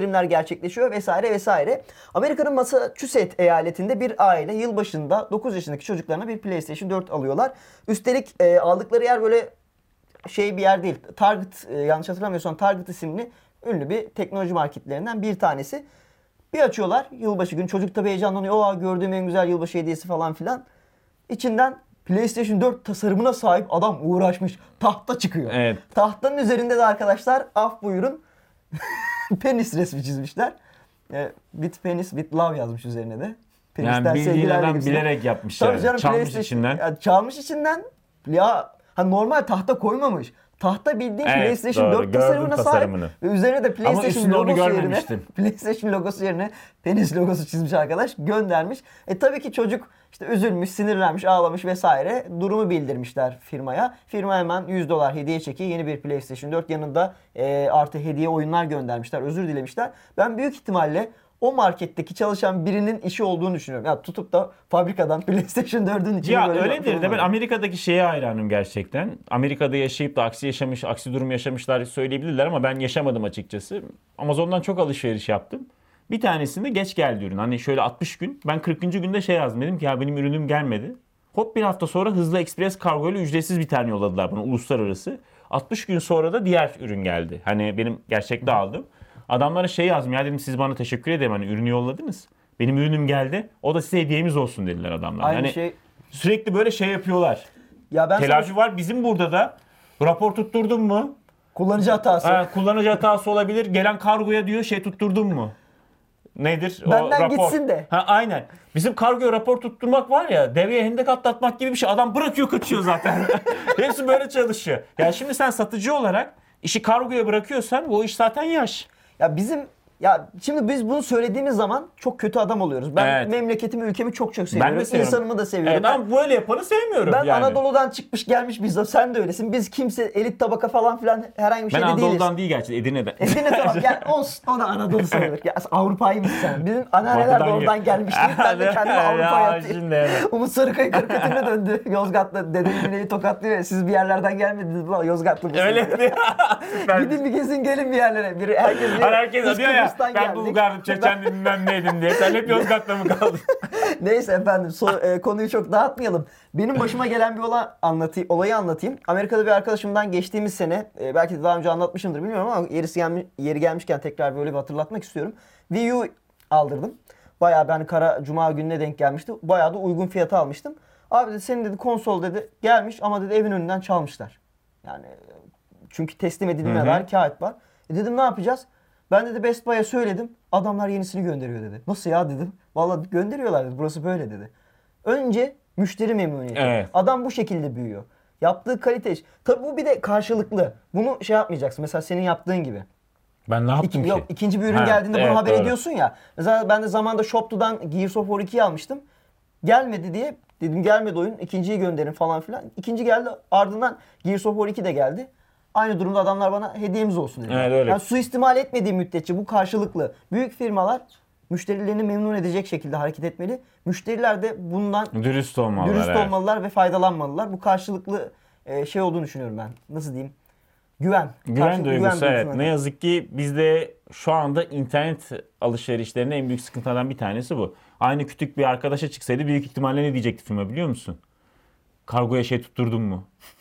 indirimler gerçekleşiyor vesaire vesaire. Amerika'nın Massachusetts eyaletinde bir aile yılbaşında dokuz yaşındaki çocuklarına bir PlayStation dört alıyorlar. Üstelik e, aldıkları yer böyle şey bir yer değil. Target, e, yanlış hatırlamıyorsam Target isimli ünlü bir teknoloji marketlerinden bir tanesi. Bir açıyorlar yılbaşı günü. Çocuk tabii heyecanlanıyor. Oha, gördüğüm en güzel yılbaşı hediyesi falan filan. İçinden PlayStation dört tasarımına sahip adam uğraşmış. Tahta çıkıyor. Evet. Tahtanın üzerinde de arkadaşlar af buyurun penis resmi çizmişler. E, with penis with love yazmış üzerine de. Yani Penisler bildiğin sevgilerle adam gibisinden. bilerek yapmış Tabii yani. canım, Çalmış PlayStation- içinden. Ya, çalmış içinden. Ya hani normal tahta koymamış. Tahta bildiğin Evet, PlayStation doğru. dört Gördüm tasarımına tasarımını. sahip. Ve üzerine de PlayStation üstünde onu logosu yerine görmemiştim. PlayStation logosu yerine penis logosu çizmiş arkadaş. Göndermiş. E tabii ki çocuk işte üzülmüş, sinirlenmiş, ağlamış vesaire. Durumu bildirmişler firmaya. Firma hemen yüz dolar hediye çeki, yeni bir PlayStation dört, yanında e, artı hediye oyunlar göndermişler. Özür dilemişler. Ben büyük ihtimalle o marketteki çalışan birinin işi olduğunu düşünüyorum. Ya tutup da fabrikadan PlayStation dördün içine Ya böyle öyledir de ben yapılmadı. Amerika'daki şeye hayranım gerçekten. Amerika'da yaşayıp da aksi yaşamış, aksi durum yaşamışlar söyleyebilirler ama ben yaşamadım açıkçası. Amazon'dan çok alışveriş yaptım. Bir tanesinde geç geldi ürün. Hani şöyle altmış gün. Ben kırkıncı günde şey yazdım. Dedim ki ya benim ürünüm gelmedi. Hop, bir hafta sonra hızlı ekspres kargo ile ücretsiz bir tane yolladılar bana, uluslararası. altmış gün sonra da diğer ürün geldi. Hani benim gerçekte aldım. Adamlara şey yazdım, ya dedim siz bana teşekkür ederim, hani ürünü yolladınız. Benim ürünüm geldi. O da size hediyemiz olsun dediler adamlar. Aynı Yani şey. sürekli böyle şey yapıyorlar. Ya ben Telaşı sana var. Bizim burada da rapor tutturdun mu? kullanıcı hatası. Ha, kullanıcı hatası olabilir. Gelen kargoya diyor şey tutturdun mu? Nedir? O Benden rapor. gitsin de. Ha, aynen. Bizim kargoya rapor tutturmak var ya, deveye hendek atlatmak gibi bir şey. Adam bırakıyor, kaçıyor zaten. Hepsi böyle çalışıyor. Yani şimdi sen satıcı olarak işi kargoya bırakıyorsan bu iş zaten yaş. Ya bizim ya şimdi biz bunu söylediğimiz zaman çok kötü adam oluyoruz. Ben Evet. memleketimi, ülkemi çok çok seviyorum. Ben de seviyorum. İnsanımı da seviyorum. Evet, ben ama böyle yapanı sevmiyorum ben yani. Anadolu'dan çıkmış gelmiş bizzat, sen de öylesin. Biz kimse elit tabaka falan filan herhangi bir Ben şeyde değiliz. Anadolu'dan değil gerçi, Edirne'den. Edirne tamam, gel olsun, o da Anadolu sayılır. Ya Avrupa'ymış sen. Bizim anneanneler de Batıdan oradan gel- gelmiş deyip ben de kendimi Ya, Avrupa'ya atayım. şimdi evet. Umut Sarıkaya karikatürüne döndü. Yozgat'ta dedemin bineği tokatlıyor ya. Siz bir yerlerden gelmediniz lan, Yozgatlı mısınız? Öyle mi? Ben- Gidin bir gezin gelin bir yerlere. Biri, herkes diyor, Hani herkes "Biz diyor ya Kıbrıs'tan ben geldik." Bulgar'dım, Çeçen'dim, bilmem neydim diye. Sen hep Yozgat'ta mı kaldın? Neyse efendim, so- e, konuyu çok dağıtmayalım. Benim başıma gelen bir olay anlatayım, olayı anlatayım. Amerika'da bir arkadaşımdan geçtiğimiz sene, e, belki de daha önce anlatmışımdır bilmiyorum ama yerisi gelmi- yeri gelmişken tekrar böyle bir hatırlatmak istiyorum. Wii U aldırdım. Bayağı ben kara cuma gününe denk gelmişti. Bayağı da uygun fiyata almıştım. Abi dedi, senin dedi konsol dedi gelmiş ama dedi evin önünden çalmışlar. Yani çünkü teslim edilmeye Hı hı. dair kağıt var. E dedim ne yapacağız? Ben dedi Best Buy'a söyledim. Adamlar yenisini gönderiyor dedi. Nasıl ya dedim. Vallahi gönderiyorlar dedi. Burası böyle dedi. Önce müşteri memnuniyeti. Evet. Adam bu şekilde büyüyor. Yaptığı kalite iş. Tabii bu bir de karşılıklı. Bunu şey yapmayacaksın. Mesela senin yaptığın gibi. Ben ne yaptım İki, ki? yok, ikinci bir ürün Ha, geldiğinde bunu evet, haber doğru. ediyorsun ya. Mesela ben de zamanda Shopto'dan Gears of War ikiyi almıştım. Gelmedi diye dedim gelmedi oyun, ikinciyi gönderin falan filan. İkinci geldi, ardından Gears of War iki de geldi. Aynı durumda adamlar bana hediyemiz olsun dedi. Evet, öyle. Yani suistimal etmediği müddetçe bu karşılıklı. Büyük firmalar müşterilerini memnun edecek şekilde hareket etmeli. Müşteriler de bundan Dürüst olmalılar. dürüst evet. olmalılar ve faydalanmalılar. Bu karşılıklı e, şey olduğunu düşünüyorum ben. Nasıl diyeyim? Güven. Güven Karşılıklı duygusu, evet. duygusuna. Ne yazık ki bizde şu anda internet alışverişlerinde en büyük sıkıntılardan bir tanesi bu. Aynı kütük bir arkadaşa çıksaydı büyük ihtimalle ne diyecekti firma biliyor musun? Kargoya şey tutturdun mu?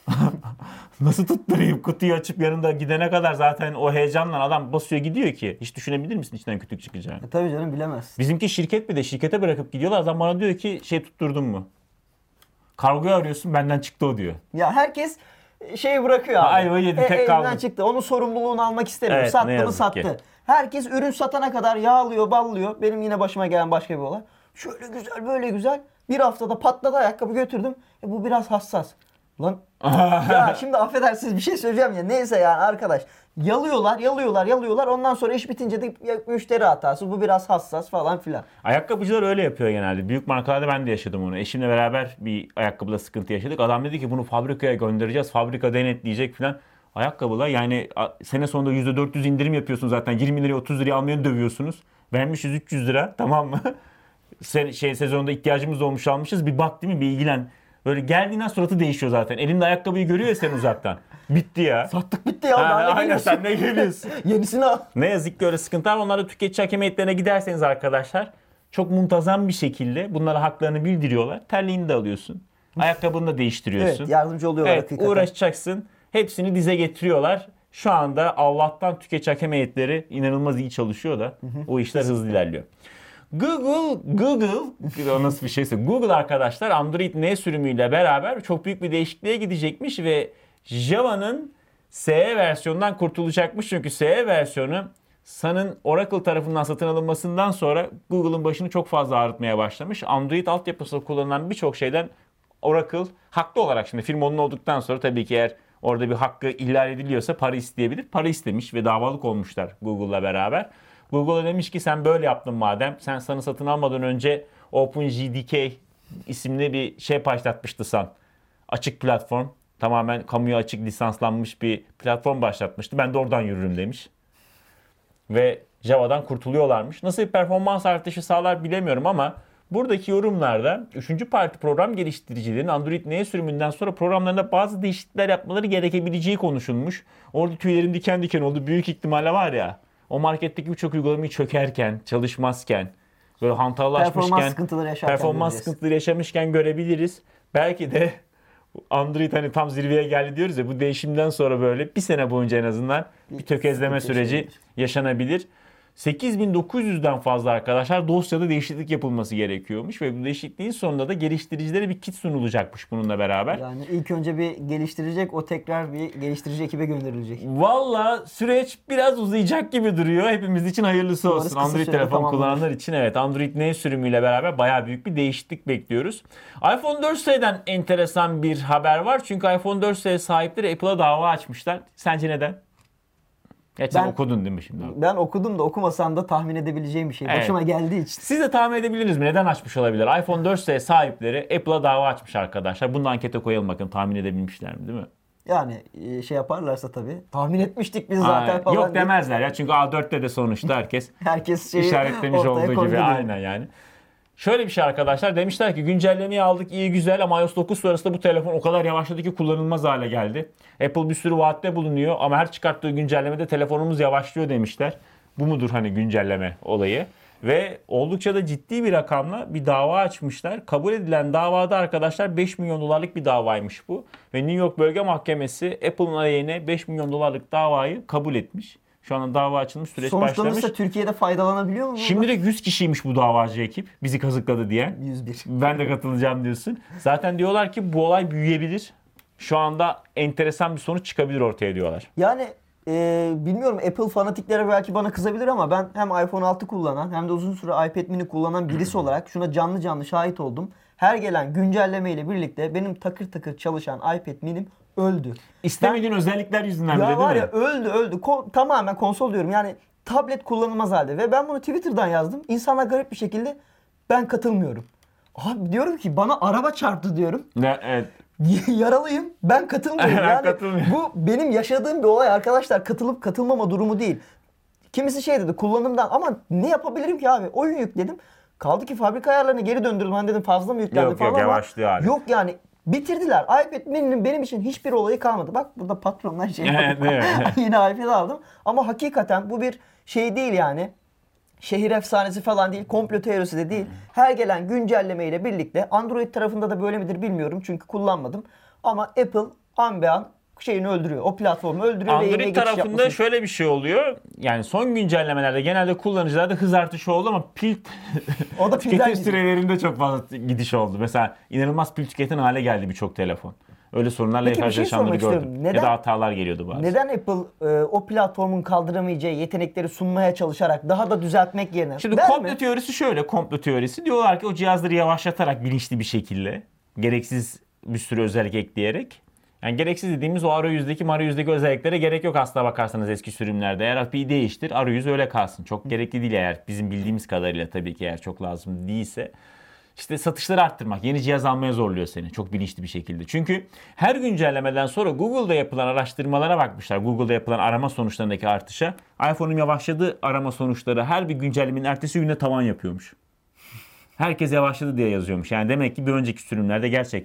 Nasıl tutturayım? Kutuyu açıp yanında gidene kadar zaten o heyecanla adam basıyor gidiyor ki. Hiç düşünebilir misin içinden kütük çıkacağını? E, tabii canım, bilemez. Bizimki şirket bir de şirkete bırakıp gidiyorlar. Adam bana diyor ki şey tutturdun mu? Kargoyu arıyorsun, benden çıktı o diyor. Ya herkes şeyi bırakıyor abi. Ayvayı yedi, tek elinden kaldı. çıktı. Onun sorumluluğunu almak istemiyor. Evet, Sattı ne mı yazık sattı. ki. Herkes ürün satana kadar yağlıyor, ballıyor. Benim yine başıma gelen başka bir olay. Şöyle güzel, böyle güzel. Bir haftada patladı, ayakkabı götürdüm. E, bu biraz hassas. Lan ya şimdi affedersiniz bir şey söyleyeceğim ya. Neyse yani arkadaş. Yalıyorlar, yalıyorlar, yalıyorlar. Ondan sonra iş bitince de ya, müşteri hatası. Bu biraz hassas falan filan. Ayakkabıcılar öyle yapıyor genelde. Büyük markalarda ben de yaşadım onu. Eşimle beraber bir ayakkabıda sıkıntı yaşadık. Adam dedi ki bunu fabrikaya göndereceğiz. Fabrika denetleyecek falan. Ayakkabılar yani a- sene sonunda yüzde dört yüz indirim yapıyorsun zaten. yirmi liraya otuz liraya almaya dövüyorsunuz. Vermişiz üç yüz lira, tamam mı? Sen, şey sezonda ihtiyacımız olmuş almışız. Bir bak değil mi, bir ilgilen. Böyle geldiğinden suratı değişiyor zaten. Elinde ayakkabıyı görüyor ya sen uzaktan. Bitti ya. Sattık bitti ya. Ha, daha ne aynen geliyorsun? sen ne geliyorsun? Yenisini al. Ne yazık ki öyle sıkıntılar var. Onlarda tüketici hakem heyetlerine giderseniz arkadaşlar çok muntazam bir şekilde bunlara haklarını bildiriyorlar. Terliğini de alıyorsun. Ayakkabını da değiştiriyorsun. Evet, yardımcı oluyorlar Evet, hakikaten. uğraşacaksın. Hepsini dize getiriyorlar. Şu anda Allah'tan tüketici hakem heyetleri inanılmaz iyi çalışıyor da o işler hızlı ilerliyor. Google, Google, o nasıl bir şeyse, Google arkadaşlar Android N sürümüyle beraber çok büyük bir değişikliğe gidecekmiş ve Java'nın S E versiyonundan kurtulacakmış. Çünkü S E versiyonu Sun'ın Oracle tarafından satın alınmasından sonra Google'ın başını çok fazla ağrıtmaya başlamış. Android altyapısında kullanılan birçok şeyden Oracle haklı olarak, şimdi firma onun olduktan sonra tabii ki eğer orada bir hakkı ihlal ediliyorsa para isteyebilir. Para istemiş ve davalık olmuşlar Google'la beraber. Google'a demiş ki sen böyle yaptın madem. Sen Sun'ı satın almadan önce OpenJDK isimli bir şey başlatmıştı Sun. Açık platform. Tamamen kamuya açık lisanslanmış bir platform başlatmıştı. Ben de oradan yürürüm demiş. Ve Java'dan kurtuluyorlarmış. Nasıl bir performans artışı sağlar bilemiyorum ama buradaki yorumlarda üçüncü parti program geliştiricilerin Android N sürümünden sonra programlarında bazı değişiklikler yapmaları gerekebileceği konuşulmuş. Orada tüylerim diken diken oldu. Büyük ihtimalle var ya, o marketteki birçok uygulamayı çökerken, çalışmazken, böyle hantallaşmışken, Performans sıkıntıları yaşarken performans göreceğiz. sıkıntıları yaşamışken görebiliriz. Belki de Android hani tam zirveye geldi diyoruz ya, bu değişimden sonra böyle bir sene boyunca en azından bir tökezleme sıkıntı süreci yaşanabilir. yaşanabilir. sekiz bin dokuz yüzden fazla arkadaşlar dosyada değişiklik yapılması gerekiyormuş ve bu değişikliğin sonunda da geliştiricilere bir kit sunulacakmış bununla beraber. Yani ilk önce bir geliştirecek, o tekrar bir geliştirici ekibe gönderilecek. Valla süreç biraz uzayacak gibi duruyor. Hepimiz için hayırlısı Umarız olsun. kısa Android sürede telefon tamamlanır. kullananlar için evet, Android N sürümüyle beraber bayağı büyük bir değişiklik bekliyoruz. iPhone dört S'den enteresan bir haber var. Çünkü iPhone dört S sahipleri Apple'a dava açmışlar. Sence neden? Geç sen Ben- okudun değil mi şimdi? Ben okudum da okumasam da tahmin edebileceğim bir şey. Evet. Başıma geldiği için. Siz de tahmin edebiliriz mi? Neden açmış olabilir? iPhone dört S sahipleri Apple'a dava açmış arkadaşlar. Bunu da ankete koyalım, bakın tahmin edebilmişler mi, değil mi? Yani e, şey yaparlarsa tabii. Tahmin etmiştik biz zaten Aa, falan. yok diye. demezler ya, çünkü A dörtte de sonuçta herkes Herkes şeyi işaretlemiş ortaya olduğu koydu gibi. diyor. Aynen yani. Şöyle bir şey arkadaşlar, demişler ki güncellemeyi aldık, iyi güzel, ama iOS dokuz sonrasında bu telefon o kadar yavaşladı ki kullanılmaz hale geldi. Apple bir sürü vaatte bulunuyor ama her çıkarttığı güncellemede telefonumuz yavaşlıyor demişler. Bu mudur hani güncelleme olayı? Ve oldukça da ciddi bir rakamla bir dava açmışlar. Kabul edilen davada arkadaşlar beş milyon dolarlık bir davaymış bu. Ve New York Bölge Mahkemesi Apple'ın aleyhine beş milyon dolarlık davayı kabul etmiş. Şu anda dava açılmış, süreç başlamış. Sonuçlanırsa Türkiye'de faydalanabiliyor mu? Şimdi de yüz kişiymiş bu davacı ekip. Bizi kazıkladı diye. yüz bir. Ben de katılacağım diyorsun. Zaten diyorlar ki bu olay büyüyebilir. Şu anda enteresan bir sonuç çıkabilir ortaya diyorlar. Yani e, bilmiyorum, Apple fanatikleri belki bana kızabilir ama ben hem iPhone altı kullanan hem de uzun süre iPad mini kullanan birisi olarak şuna canlı canlı şahit oldum. Her gelen güncelleme ile birlikte benim takır takır çalışan iPad minim öldü. İstemediğin özellikler yüzünden bile Ya değil var mi? ya, öldü öldü. Ko- tamamen konsol diyorum. Yani tablet kullanılmaz halde. Ve ben bunu Twitter'dan yazdım. İnsanlar garip bir şekilde ben katılmıyorum. Abi diyorum ki bana araba çarptı diyorum. Ne, evet. Yaralıyım. Ben katılmıyorum. Ben Yani katılmıyorum. bu benim yaşadığım bir olay arkadaşlar. Katılıp katılmama durumu değil. Kimisi şey dedi, kullanımdan, ama ne yapabilirim ki abi? Oyun yükledim. Kaldı ki fabrika ayarlarına geri döndürdüm. Hani dedim fazla mı yüklendi Yok, falan yok, ama yavaşlıyor abi. yok yani. Bitirdiler. iPad mini'nin benim için hiçbir olayı kalmadı. Bak burada patronlar şey Evet, yaptı. değil mi? Yine iPad aldım. Ama hakikaten bu bir şey değil yani. Şehir efsanesi falan değil, komplo teorisi de değil. Her gelen güncelleme ile birlikte, Android tarafında da böyle midir bilmiyorum çünkü kullanmadım. Ama Apple an be an şeyini öldürüyor. O platformu öldürüyor ve yeniye Android geçiş tarafında yapmasını. şöyle bir şey oluyor. Yani son güncellemelerde genelde kullanıcılarda hız artışı oldu ama pil O da pilden tüketim gidiyor. sürelerinde çok fazla gidiş oldu. Mesela inanılmaz pil tüketen hale geldi birçok telefon. Öyle sorunlarla Peki bir şey karşılaşanları sormak gördüm. istiyorum. Ya Neden- da hatalar geliyordu bazen. Neden Apple e, o platformun kaldıramayacağı yetenekleri sunmaya çalışarak daha da düzeltmek yerine? Şimdi Der komplo mi? teorisi şöyle, komplo teorisi. Diyorlar ki o cihazları yavaşlatarak bilinçli bir şekilde, gereksiz bir sürü özellik ekleyerek, yani gereksiz dediğimiz o arayüzdeki arayüzdeki özelliklere gerek yok aslına bakarsanız eski sürümlerde. Eğer A P I'yi değiştir, arayüz öyle kalsın. Çok gerekli değil eğer bizim bildiğimiz kadarıyla, tabii ki eğer çok lazım değilse. İşte satışları arttırmak, yeni cihaz almaya zorluyor seni çok bilinçli bir şekilde. Çünkü her güncellemeden sonra Google'da yapılan araştırmalara bakmışlar. Google'da yapılan arama sonuçlarındaki artışa. iPhone'un yavaşladığı arama sonuçları her bir güncellemenin ertesi günde tavan yapıyormuş. Herkes yavaşladı diye yazıyormuş. Yani demek ki bir önceki sürümlerde gerçekten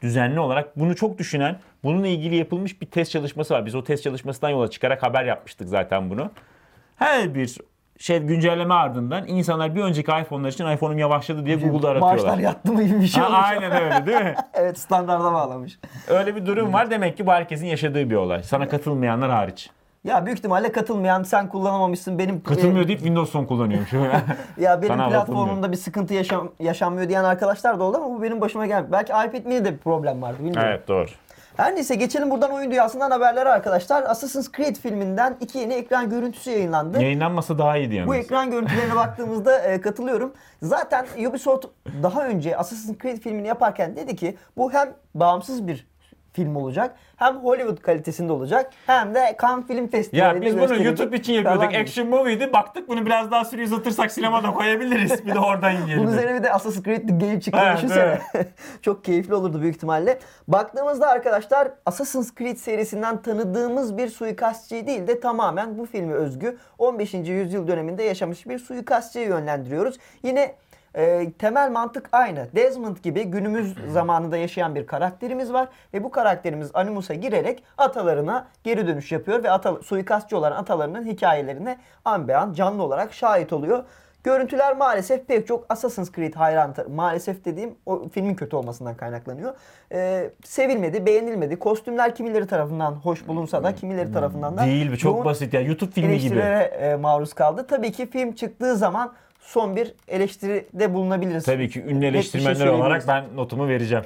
düzenli olarak bunu çok düşünen, bununla ilgili yapılmış bir test çalışması var. Biz o test çalışmasından yola çıkarak haber yapmıştık zaten bunu. Her bir şey güncelleme ardından insanlar bir önceki iPhone'lar için iPhone'um yavaşladı diye Google'da aratıyorlar. Maaşlar yattı mı gibi bir şey Ha, olmuş. aynen öyle değil mi? Evet, standarda bağlamış. Öyle bir durum var. Demek ki bu herkesin yaşadığı bir olay. Sana katılmayanlar hariç. Ya büyük ihtimalle katılmayan, sen kullanamamışsın, benim Katılmıyor e, deyip Windows Phone kullanıyormuş. ya benim Sana platformumda bir sıkıntı yaşam, yaşanmıyor diyen arkadaşlar da oldu ama bu benim başıma geldi. Belki iPad mini'de bir problem vardı, bilmiyorum. Evet, doğru. Her neyse, geçelim buradan oyun dünyasından haberlere arkadaşlar. Assassin's Creed filminden iki yeni ekran görüntüsü yayınlandı. Yayınlanmasa daha iyiydi yalnız. Bu ekran görüntülerine baktığımızda e, katılıyorum. Zaten Ubisoft daha önce Assassin's Creed filmini yaparken dedi ki bu hem bağımsız bir film olacak, hem Hollywood kalitesinde olacak, hem de Cannes Film Festivali'nde Ya biz bunu gösterilecek YouTube için yapıyorduk. falan. Action movie'ydi. Baktık bunu biraz daha süre uzatırsak sinemada koyabiliriz. Bir de oradan yiyelim. Bunun üzerine bir de Assassin's Creed The Game çıktı, Evet, düşünsene. Çok keyifli olurdu büyük ihtimalle. Baktığımızda arkadaşlar Assassin's Creed serisinden tanıdığımız bir suikastçıyı değil de tamamen bu filme özgü on beşinci yüzyıl döneminde yaşamış bir suikastçıyı yönlendiriyoruz. Yine e, temel mantık aynı. Desmond gibi günümüz zamanında yaşayan bir karakterimiz var ve bu karakterimiz Animus'a girerek atalarına geri dönüş yapıyor ve ata, suikastçı olan atalarının hikayelerine an be an canlı olarak şahit oluyor. Görüntüler maalesef pek çok Assassin's Creed hayranı, maalesef dediğim o filmin kötü olmasından kaynaklanıyor. Ee, sevilmedi, beğenilmedi. Kostümler kimileri tarafından hoş bulunsa da kimileri tarafından da Değil, çok yoğun basit ya. YouTube filmi gibi. eleştirilere e, maruz kaldı. Tabii ki film çıktığı zaman son bir eleştiride bulunabiliriz. Tabii ki ünlü Net bir şey eleştirmenler olarak söyleyebiliriz. ben notumu vereceğim.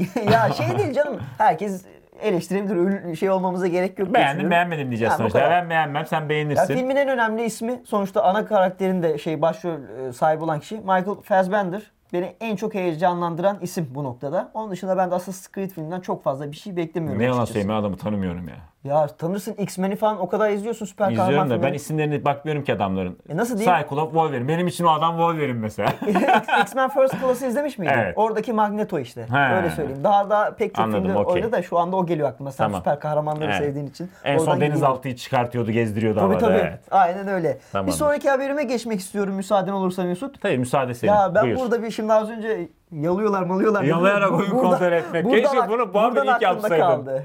Ya şey değil canım, herkes eleştirebilir, öyle şey olmamıza gerek yok. diye Beğendim düşünüyorum. beğenmedim diyeceğiz Ha, bu sonuçta. kadar. Ben beğenmem, sen Ya beğenirsin. filmin en önemli ismi, sonuçta ana karakterin de şey başrol e, sahibi olan kişi Michael Fassbender. Beni en çok heyecanlandıran isim bu noktada. Onun dışında ben de Assassin's Creed filminden çok fazla bir şey beklemiyorum. Ne yalan açıkçası. söyleyeyim, ben adamı tanımıyorum ya. Ya tanırsın, X-Men'i falan o kadar izliyorsun, süper kahraman İzliyorum da ben filmleri. isimlerine bakmıyorum ki adamların. E nasıl diyeyim? Cyclops, Wolverine. Benim için o adam Wolverine mesela. X-Men First Class'ı izlemiş miydin? Evet. Oradaki Magneto işte. He. Öyle söyleyeyim. Daha da pek çok Anladım, filmde okey. oynadı da şu anda o geliyor aklıma. Sen Tamam. süper kahramanları Evet. sevdiğin için. En son Oradan geliyor. denizaltıyı çıkartıyordu, gezdiriyordu Tabii havada. tabii. Evet. Aynen öyle. Tamam. Bir sonraki haberime geçmek istiyorum müsaaden olursa Mesut. Tabii, müsaade senin. Ya ben Buyur. burada bir şimdi az önce yalıyorlar malıyorlar. dedim. Yalayarak Bu- oyun buradan- kontrol etmek. buradan Keşke ak- bunu bu haberi buradan ilk aklımda yapsaydın. kaldı.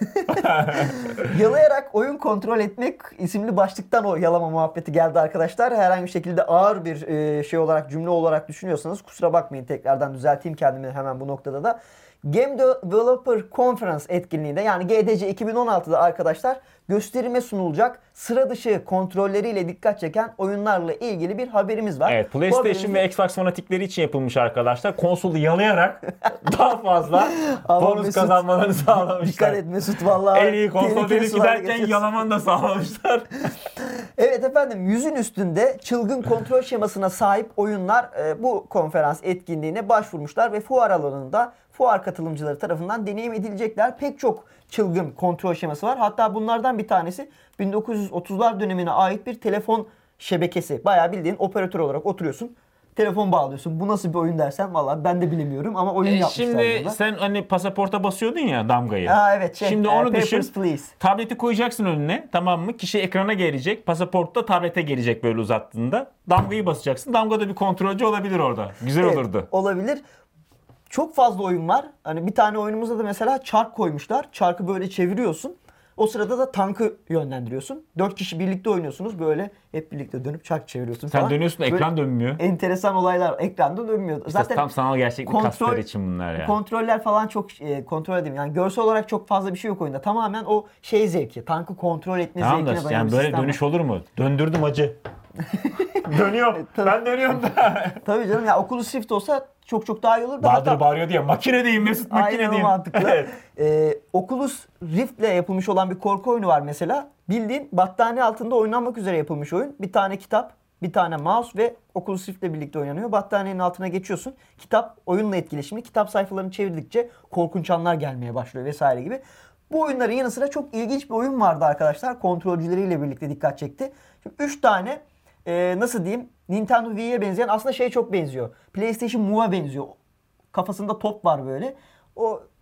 Yalayarak oyun kontrol etmek isimli başlıktan o yalama muhabbeti geldi arkadaşlar. Herhangi bir şekilde ağır bir e, şey olarak, cümle olarak düşünüyorsanız kusura bakmayın, tekrardan düzelteyim kendimi hemen bu noktada da. Game Developer Conference etkinliğinde, yani G D C iki bin on altıda arkadaşlar gösterime sunulacak sıra dışı kontrolleriyle dikkat çeken oyunlarla ilgili bir haberimiz var. Evet, Bu PlayStation haberimizde- ve Xbox fanatikleri için yapılmış arkadaşlar. Konsolu yalayarak daha fazla Ama bonus Mesut, kazanmalarını sağlamışlar. Dikkat et Mesut, vallahi En iyi konsol tehlikeli dedik sular giderken geçeceğiz. yalamanı da sağlamışlar. Evet efendim, yüzün üstünde çılgın kontrol şemasına sahip oyunlar e, bu konferans etkinliğine başvurmuşlar ve fuar alanında fuar katılımcıları tarafından deneyim edilecekler. Pek çok çılgın kontrol şeması var. Hatta bunlardan bir tanesi bin dokuz yüz otuzlar dönemine ait bir telefon şebekesi. Bayağı bildiğin operatör olarak oturuyorsun. Telefon bağlıyorsun. Bu nasıl bir oyun dersen valla ben de bilemiyorum ama oyun E, yapmışlar şimdi burada. sen hani pasaporta basıyordun ya damgayı. Aa, evet şey, Şimdi e, onu Papers, düşün. Please. Tableti koyacaksın önüne, tamam mı? Kişi ekrana gelecek. Pasaportta tablete gelecek böyle uzattığında. Damgayı basacaksın. Damgada bir kontrolcü olabilir orada. Güzel Evet, olurdu. olabilir. Çok fazla oyun var. Hani bir tane oyunumuzda da mesela çark koymuşlar. Çarkı böyle çeviriyorsun. O sırada da tankı yönlendiriyorsun. Dört kişi birlikte oynuyorsunuz. Böyle hep birlikte dönüp çark çeviriyorsun Sen falan. dönüyorsun, Böyle ekran dönmüyor. enteresan olaylar. Ekranda dönmüyor. İşte Zaten tam sanal gerçeklik kontrol- kasları için bunlar ya. kontroller falan çok e, kontrol edeyim. Yani görsel olarak çok fazla bir şey yok oyunda. Tamamen o şey zevki. Tankı kontrol etme Tamam zevkine da dayalı yani bir böyle sistem dönüş var. olur mu? Döndürdüm acı. Dönüyorum. Tabii. Ben dönüyorum da. Tabii canım ya, Oculus Rift olsa çok çok daha iyi olur. da Bahadır hatta- bağırıyor diye makine diyeyim Mesut, makine Aynen o diyeyim. mantıklı. Evet. Ee, Oculus Rift'le yapılmış olan bir korku oyunu var mesela. Bildiğin battaniye altında oynanmak üzere yapılmış oyun. Bir tane kitap, bir tane mouse ve Oculus Rift'le birlikte oynanıyor. Battaniyenin altına geçiyorsun. Kitap oyunla etkileşimli. Kitap sayfalarını çevirdikçe korkunç anlar gelmeye başlıyor vesaire gibi. Bu oyunların yanı sıra çok ilginç bir oyun vardı arkadaşlar. Kontrolcüleriyle birlikte dikkat çekti. Şimdi üç tane e, nasıl diyeyim, Nintendo Wii'ye benzeyen, aslında şey çok benziyor. PlayStation Move'a benziyor. Kafasında top var böyle. O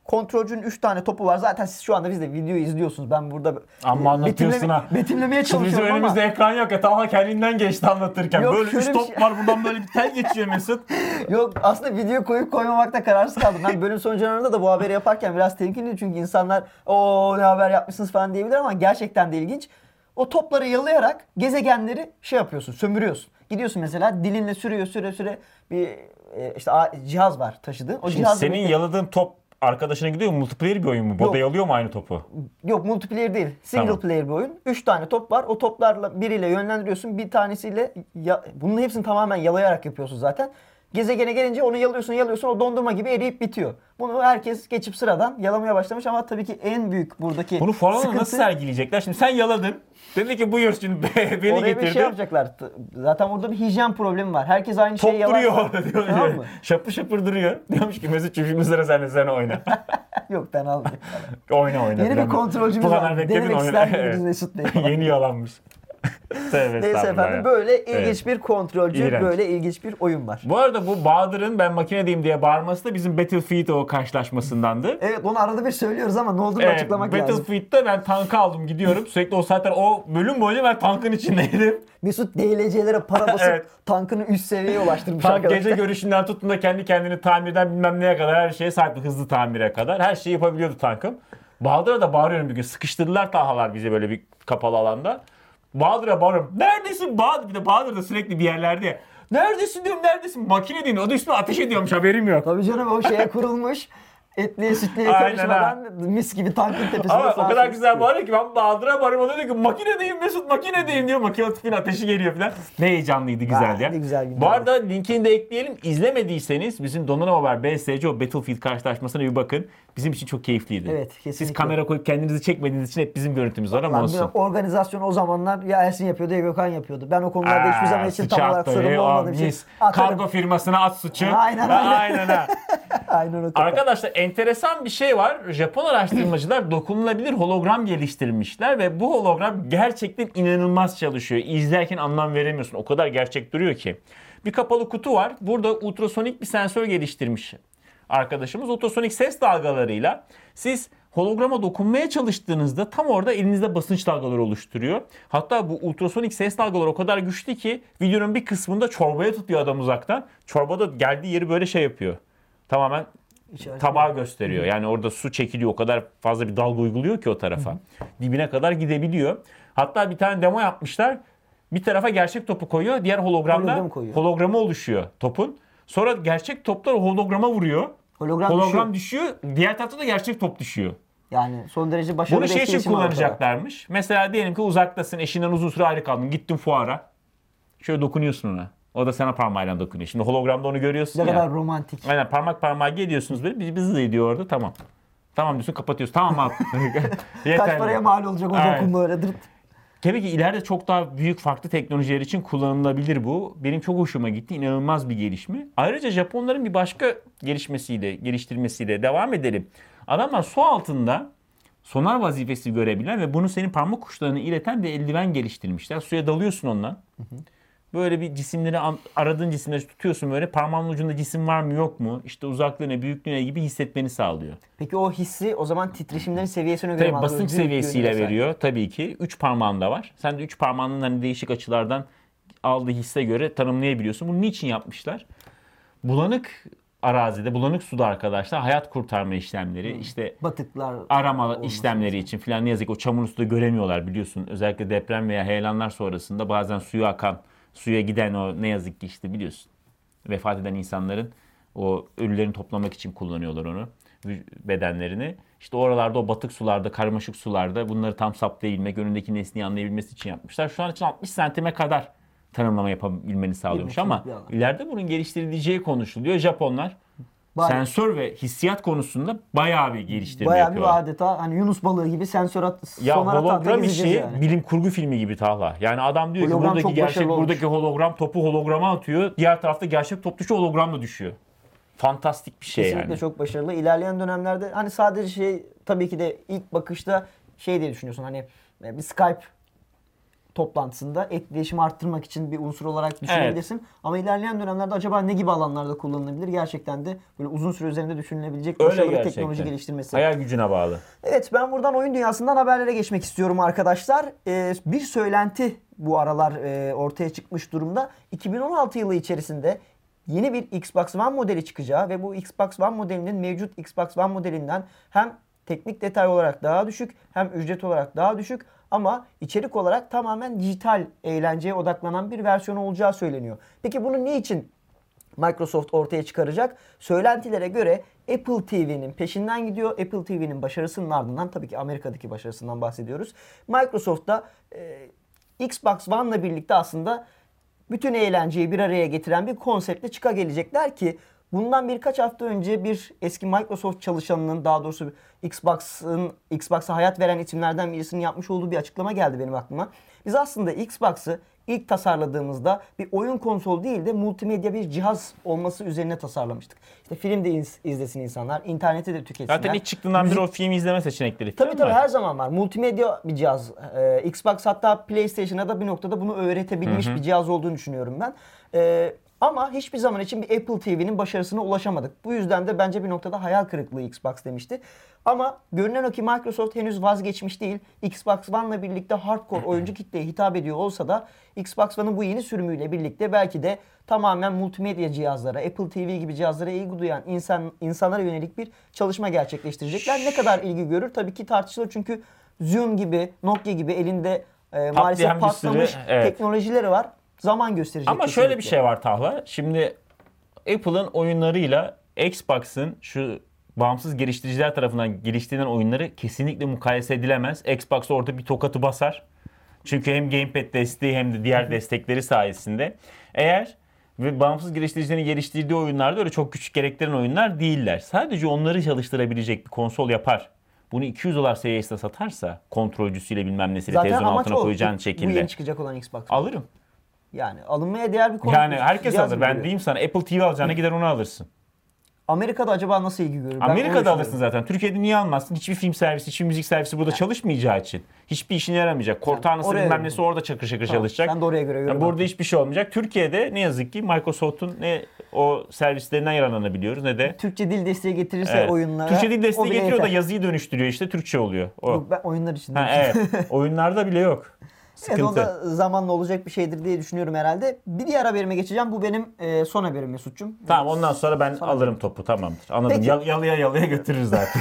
kontrolcünün üç tane topu var. Zaten siz şu anda biz de videoyu izliyorsunuz. Ben burada Amma anlatıyorsun betimleme- ha. betimlemeye Şimdi bizim çalışıyorum ama. önümüzde ekran yok ya. Talha kendinden geçti anlatırken. Yok, böyle üç şöyle bir top şey- var, buradan böyle bir tel geçiyor Mesut. Yok, aslında video koyup koymamakta kararsız kaldım. Ben bölüm sonuçlarında da bu haberi yaparken biraz temkinliydim. Çünkü insanlar o ne haber yapmışsınız falan diyebilir ama gerçekten de ilginç. O topları yalayarak gezegenleri şey yapıyorsun, sömürüyorsun. Gidiyorsun mesela dilinle sürüyor süre süre bir e, işte a- cihaz var taşıdığın. O Şimdi cihazla senin birlikte- yaladığın top arkadaşına gidiyor mu? Multiplayer bir oyun mu? Yok. Boda yalıyor mu aynı topu? Yok, multiplayer değil. Single Tamam. player bir oyun. üç tane top var. O toplarla biriyle yönlendiriyorsun. Bir tanesiyle ya, bunun hepsini tamamen yalayarak yapıyorsun zaten. Gezegene gelince onu yalıyorsun yalıyorsun o dondurma gibi eriyip bitiyor. Bunu herkes geçip sıradan yalamaya başlamış ama tabii ki en büyük buradaki Bunu fuarda sıkıntı... nasıl sergileyecekler? Şimdi sen yaladın. Dedi ki buyur şimdi be- beni Oraya getirdi. bir şey yapacaklar. T- Zaten orada bir hijyen problemi var. Herkes aynı Top şeyi yalarsa... duruyor orada diyor. Tamam mı? Şapır şapır duruyor. Diyormuş ki Mesut'cum şimdi sıra sende, sen oyna. Yok, ben almayayım. oyna oyna. Yeni bir falan. kontrolcümüz Bu kadar var. bekledin, Denemek oyna. ister miydiniz Evet. Mesut Bey falan. Yeni yalanmış. Tövbe Neyse estağfurullah efendim ya. böyle ilginç Evet. bir kontrolcü, İğrenç. böyle ilginç bir oyun var. Bu arada bu Bahadır'ın ben makinedeyim diye bağırması da bizim Battlefield o karşılaşmasındandı. Evet, onu arada bir söylüyoruz ama ne olduğunu Evet, açıklamak lazım. Battlefield'da ben tankı aldım gidiyorum. Sürekli o zaten o bölüm boyunca ben tankın içindeydim. Mesut D L C'lere para basıp Evet. tankını üst seviyeye ulaştırmış Tank arkadaşlar. gece görüşünden tutun da kendi kendini tamirden bilmem neye kadar her şeye sahip, hızlı tamire kadar her şeyi yapabiliyordu tankım. Bahadır'a da bağırıyorum bir gün. Sıkıştırdılar Tahalar bizi böyle bir kapalı alanda. Bahadır'a bağırıyorum. Neredesin Bahadır? Bir de Bahadır da sürekli bir yerlerde ya. Neredesin diyorum, neredesin? Makine diyor. O da üstüne ateş ediyormuş, haberim yok. Tabii canım, o şeye kurulmuş. Etliye sütlüye Aynen karışmadan mis gibi tankın tepesinde Ama sağa o kadar sola güzel sıkıyor. bağırıyor ki ben Bahadır'a bağırıyorum. O da diyor ki makinedeyim Mesut, makinedeyim diyor. Makine tüpün ateşi geliyor falan. Ne heyecanlıydı, güzeldi ya. ne güzel günlerdi. Bu arada linkini de ekleyelim. İzlemediyseniz bizim Donanım Haber B S C o Battlefield karşılaşmasına bir bakın. Bizim için çok keyifliydi. Evet, Siz kesinlikle. kamera koyup kendinizi çekmediğiniz için hep bizim görüntümüz var ama Lan olsun. bir organizasyon o zamanlar ya Ersin yapıyordu ya Gökhan yapıyordu. Ben o konularda hiçbir zaman için tam olarak sorumlu olmadığım için. atarım. Kargo firmasına at suçu. Aynen, Ha, aynen. aynen ha. Aynen o kadar. Arkadaşlar enteresan bir şey var. Japon araştırmacılar dokunulabilir hologram geliştirmişler ve bu hologram gerçekten inanılmaz çalışıyor. İzlerken anlam veremiyorsun. O kadar gerçek duruyor ki. Bir kapalı kutu var. Burada ultrasonik bir sensör geliştirmiş arkadaşımız. Ultrasonik ses dalgalarıyla siz holograma dokunmaya çalıştığınızda tam orada elinizde basınç dalgaları oluşturuyor. Hatta bu ultrasonik ses dalgaları o kadar güçlü ki videonun bir kısmında çorbaya tutuyor adam uzaktan. Çorbada geldiği yeri böyle şey yapıyor. Tamamen İçeride- tabağı gösteriyor. Yani orada su çekiliyor. O kadar fazla bir dalga uyguluyor ki o tarafa. Dibine kadar gidebiliyor. Hatta bir tane demo yapmışlar. Bir tarafa gerçek topu koyuyor. Diğer hologramda Hologram koyuyor. hologramı oluşuyor topun. Sonra gerçek toplar holograma vuruyor. Hologram, Hologram düşüyor. düşüyor. Diğer tarafta da gerçek top düşüyor. Yani son derece başarılı Bunu bir şey için etkileşim var ortada. kullanacaklarmış. Mesela diyelim ki uzaktasın. Eşinden uzun süre ayrı kaldın. Gittin fuara. Şöyle dokunuyorsun ona. O da sana parmağıyla dokunuyor. Şimdi hologramda onu görüyorsun Ne ya. kadar romantik. Aynen parmak parmağa geliyorsunuz böyle. Biz, biz de ediyor orada, tamam. Tamam diyorsun, kapatıyorsun. Tamam abi. Yeter. Kaç paraya mal olacak o Aynen. dokun böyle dırt. Tabii ki ileride çok daha büyük farklı teknolojiler için kullanılabilir bu. Benim çok hoşuma gitti. İnanılmaz bir gelişme. Ayrıca Japonların bir başka gelişmesiyle, geliştirmesiyle devam edelim. Adamlar su altında sonar vazifesi görebilen ve bunu senin parmak uçlarına ileten bir eldiven geliştirmişler. Suya dalıyorsun onunla. Böyle bir cisimleri, aradığın cisimleri tutuyorsun böyle. Parmağın ucunda cisim var mı yok mu? İşte uzaklığına, büyüklüğüne gibi hissetmeni sağlıyor. Peki o hissi o zaman titreşimlerin seviyesine göre Tabii mi alıyor? basınç Büyüklüğüne seviyesiyle vesaire. veriyor tabii ki. Üç parmağında var. Sen de üç parmağının hani değişik açılardan aldığı hisse göre tanımlayabiliyorsun. Bunu niçin yapmışlar? Bulanık arazide, bulanık suda arkadaşlar hayat kurtarma işlemleri, Hmm. işte Batıklar arama olması işlemleri için filan, ne yazık ki o çamur suda göremiyorlar biliyorsun. Özellikle deprem veya heyelanlar sonrasında bazen suya akan, suya giden o ne yazık ki işte biliyorsun. Vefat eden insanların o ölülerini toplamak için kullanıyorlar onu, bedenlerini. İşte oralarda o batık sularda, karmaşık sularda bunları tam saptayabilmek, önündeki nesneyi anlayabilmesi için yapmışlar. Şu an için altmış santime kadar tanımlama yapabilmeni sağlıyormuş ama bir alan. ileride bunun geliştirileceği konuşuluyor. Japonlar Bayağı- sensör ve hissiyat konusunda bayağı bir geliştirme bayağı bir yapıyorlar. adeta hani Yunus balığı gibi sensör at, Ya sonar atan da hologram gezeceğiz işi yani. bilim kurgu filmi gibi Tahla. Yani adam diyor Hologram ki buradaki çok gerçek, başarılı olmuş. buradaki hologram topu holograma atıyor. Diğer tarafta gerçek top düşüyor, hologram da düşüyor. Fantastik bir şey Kesinlikle yani. çok başarılı. İlerleyen dönemlerde hani sadece şey tabii ki de ilk bakışta şey diye düşünüyorsun hani e, bir Skype toplantısında etkileşimi arttırmak için bir unsur olarak düşünebilirsin. Ama ilerleyen dönemlerde acaba ne gibi alanlarda kullanılabilir? Gerçekten de böyle uzun süre üzerinde düşünülebilecek Öyle başarılı bir gerçekten. teknoloji geliştirmesi. Hayal gücüne bağlı. Evet, ben buradan oyun dünyasından haberlere geçmek istiyorum arkadaşlar. Ee, bir söylenti bu aralar e, ortaya çıkmış durumda. iki bin on altı yılı içerisinde yeni bir Xbox One modeli çıkacağı ve bu Xbox One modelinin mevcut Xbox One modelinden hem teknik detay olarak daha düşük hem ücret olarak daha düşük ama içerik olarak tamamen dijital eğlenceye odaklanan bir versiyon olacağı söyleniyor. Peki bunu niçin Microsoft ortaya çıkaracak? Söylentilere göre Apple T V'nin peşinden gidiyor. Apple T V'nin başarısının ardından, tabii ki Amerika'daki başarısından bahsediyoruz. Microsoft da e, Xbox One'la birlikte aslında bütün eğlenceyi bir araya getiren bir konseptle çıka gelecekler ki bundan birkaç hafta önce bir eski Microsoft çalışanının, daha doğrusu Xbox'ın Xbox'a hayat veren isimlerden birisinin yapmış olduğu bir açıklama geldi benim aklıma. Biz aslında Xbox'ı ilk tasarladığımızda bir oyun konsolu değil de multimedya bir cihaz olması üzerine tasarlamıştık. İşte film de iz- izlesin insanlar, interneti de tüketsinler. Zaten ilk çıktığından beri o film izleme seçenekleri. Tabii film tabii var. her zaman var. Multimedya bir cihaz. Ee, Xbox hatta PlayStation'a da bir noktada bunu öğretebilmiş bir cihaz olduğunu düşünüyorum ben. Ee, ama hiçbir zaman için bir Apple T V'nin başarısına ulaşamadık. Bu yüzden de bence bir noktada hayal kırıklığı Xbox demişti. Ama görünen o ki Microsoft henüz vazgeçmiş değil. Xbox One'la birlikte hardcore oyuncu kitleye hitap ediyor olsa da Xbox One'ın bu yeni sürümüyle birlikte belki de tamamen multimedya cihazlara, Apple T V gibi cihazlara ilgi duyan insan insanlara yönelik bir çalışma gerçekleştirecekler. Ne kadar ilgi görür tabii ki tartışılır çünkü Zoom gibi, Nokia gibi elinde e, maalesef bir patlamış sürü, evet. teknolojileri var. Zaman gösterecek. Ama kesinlikle. şöyle bir şey var Tahla. Şimdi Apple'ın oyunlarıyla Xbox'ın şu bağımsız geliştiriciler tarafından geliştirilen oyunları kesinlikle mukayese edilemez. Xbox orada bir tokatı basar. Çünkü hem gamepad desteği hem de diğer destekleri sayesinde. Eğer ve bağımsız geliştiricilerin geliştirdiği oyunlarda öyle çok güç gerektiren oyunlar değiller. Sadece onları çalıştırabilecek bir konsol yapar. Bunu iki yüz dolar seviyesinde satarsa kontrolcüsüyle bilmem nesiyle Zaten televizyon amaç altına o. koyacağın Bu şekilde. yeni çıkacak olan Xbox. Alırım. Yani alınmaya değer bir konu. Yani herkes cihaz alır. gibi Ben duruyor. diyeyim sana, Apple T V alacağına gider onu alırsın. Amerika'da acaba nasıl ilgi görür? Ben onu Amerika'da düşünüyorum. alırsın zaten. Türkiye'de niye almazsın? Hiçbir film servisi, hiçbir müzik servisi burada çalışmayacağı için. Hiçbir işine yaramayacak. Cortana'sı oraya- bilmem nesi orada çakır çakır Tamam, çalışacak. sen de oraya göre yorum Yani burada yap. hiçbir şey olmayacak. Türkiye'de ne yazık ki Microsoft'un ne o servislerinden yararlanabiliyoruz ne de Türkçe dil desteği getirirse Evet. oyunlara. Türkçe dil o desteği bile getiriyor da yeter. yazıyı dönüştürüyor işte Türkçe oluyor. O. Yok, ben oyunlar için. Ha, demiştim. evet. Oyunlarda bile yok. Evet, Sıkıntı. o da zamanla olacak bir şeydir diye düşünüyorum herhalde. Bir diğer haberime geçeceğim. Bu benim e, son haberim Mesut'cum. Tamam, ondan sonra ben Sana alırım topu, tamamdır. Anladım. Peki. Yal- yalıya yalıya götürürüz artık.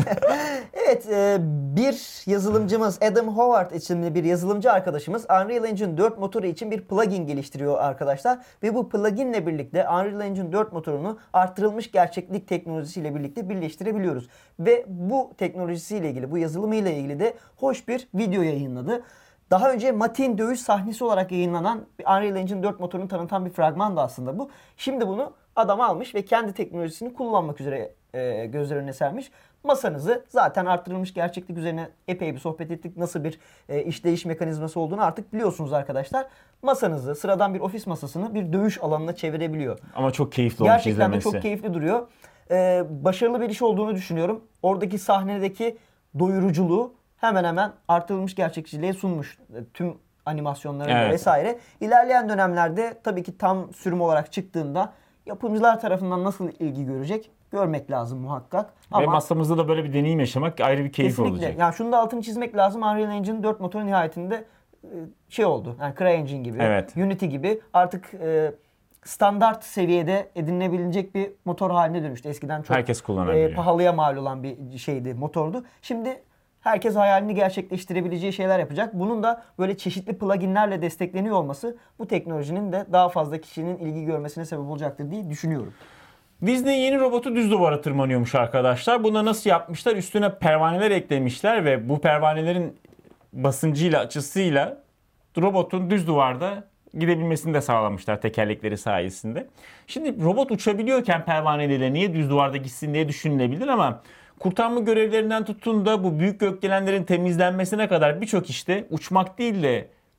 Evet, e, bir yazılımcımız Adam Howard isimli bir yazılımcı arkadaşımız Unreal Engine dört motoru için bir plugin geliştiriyor arkadaşlar. Ve bu pluginle birlikte Unreal Engine dört motorunu artırılmış gerçeklik teknolojisiyle birlikte birleştirebiliyoruz. Ve bu teknolojisiyle ilgili, bu yazılımıyla ilgili de hoş bir video yayınladı. Daha önce Matin dövüş sahnesi olarak yayınlanan bir Unreal Engine dört motorunu tanıtan bir fragman da aslında bu. Şimdi bunu adam almış ve kendi teknolojisini kullanmak üzere e, gözler önüne sermiş. Masanızı zaten arttırılmış gerçeklik üzerine epey bir sohbet ettik. Nasıl bir e, işleyiş mekanizması olduğunu artık biliyorsunuz arkadaşlar. Masanızı, sıradan bir ofis masasını bir dövüş alanına çevirebiliyor. Ama çok keyifli olmuş Gerçekten de izlemesi. çok keyifli duruyor. Ee, başarılı bir iş olduğunu düşünüyorum. Oradaki sahnedeki doyuruculuğu hemen hemen artırılmış gerçekçiliğe sunmuş. E, Tüm animasyonlarıyla Evet. vesaire. İlerleyen dönemlerde tabii ki tam sürüm olarak çıktığında yapımcılar tarafından nasıl ilgi görecek görmek lazım muhakkak. Ve Ama masamızda da böyle bir deneyim yaşamak ayrı bir keyif kesinlikle. olacak. Yani şunu da altını çizmek lazım. Unreal Engine dört motoru nihayetinde e, şey oldu. Yani CryEngine gibi, Evet. Unity gibi artık e, standart seviyede edinilebilecek bir motor haline dönüştü. Eskiden çok Herkes kullanabiliyor. e, pahalıya mal olan bir şeydi, motordu. Şimdi herkes hayalini gerçekleştirebileceği şeyler yapacak. Bunun da böyle çeşitli pluginlerle destekleniyor olması bu teknolojinin de daha fazla kişinin ilgi görmesine sebep olacaktır diye düşünüyorum. Disney yeni robotu düz duvara tırmanıyormuş arkadaşlar. Bunu nasıl yapmışlar? Üstüne pervaneler eklemişler ve bu pervanelerin basıncıyla, açısıyla robotun düz duvarda gidebilmesini de sağlamışlar tekerlekleri sayesinde. Şimdi robot uçabiliyorken pervaneleriyle niye düz duvarda gitsin diye düşünülebilir ama kurtarma görevlerinden tutun da bu büyük gökdelenlerin temizlenmesine kadar birçok işte uçmak değil de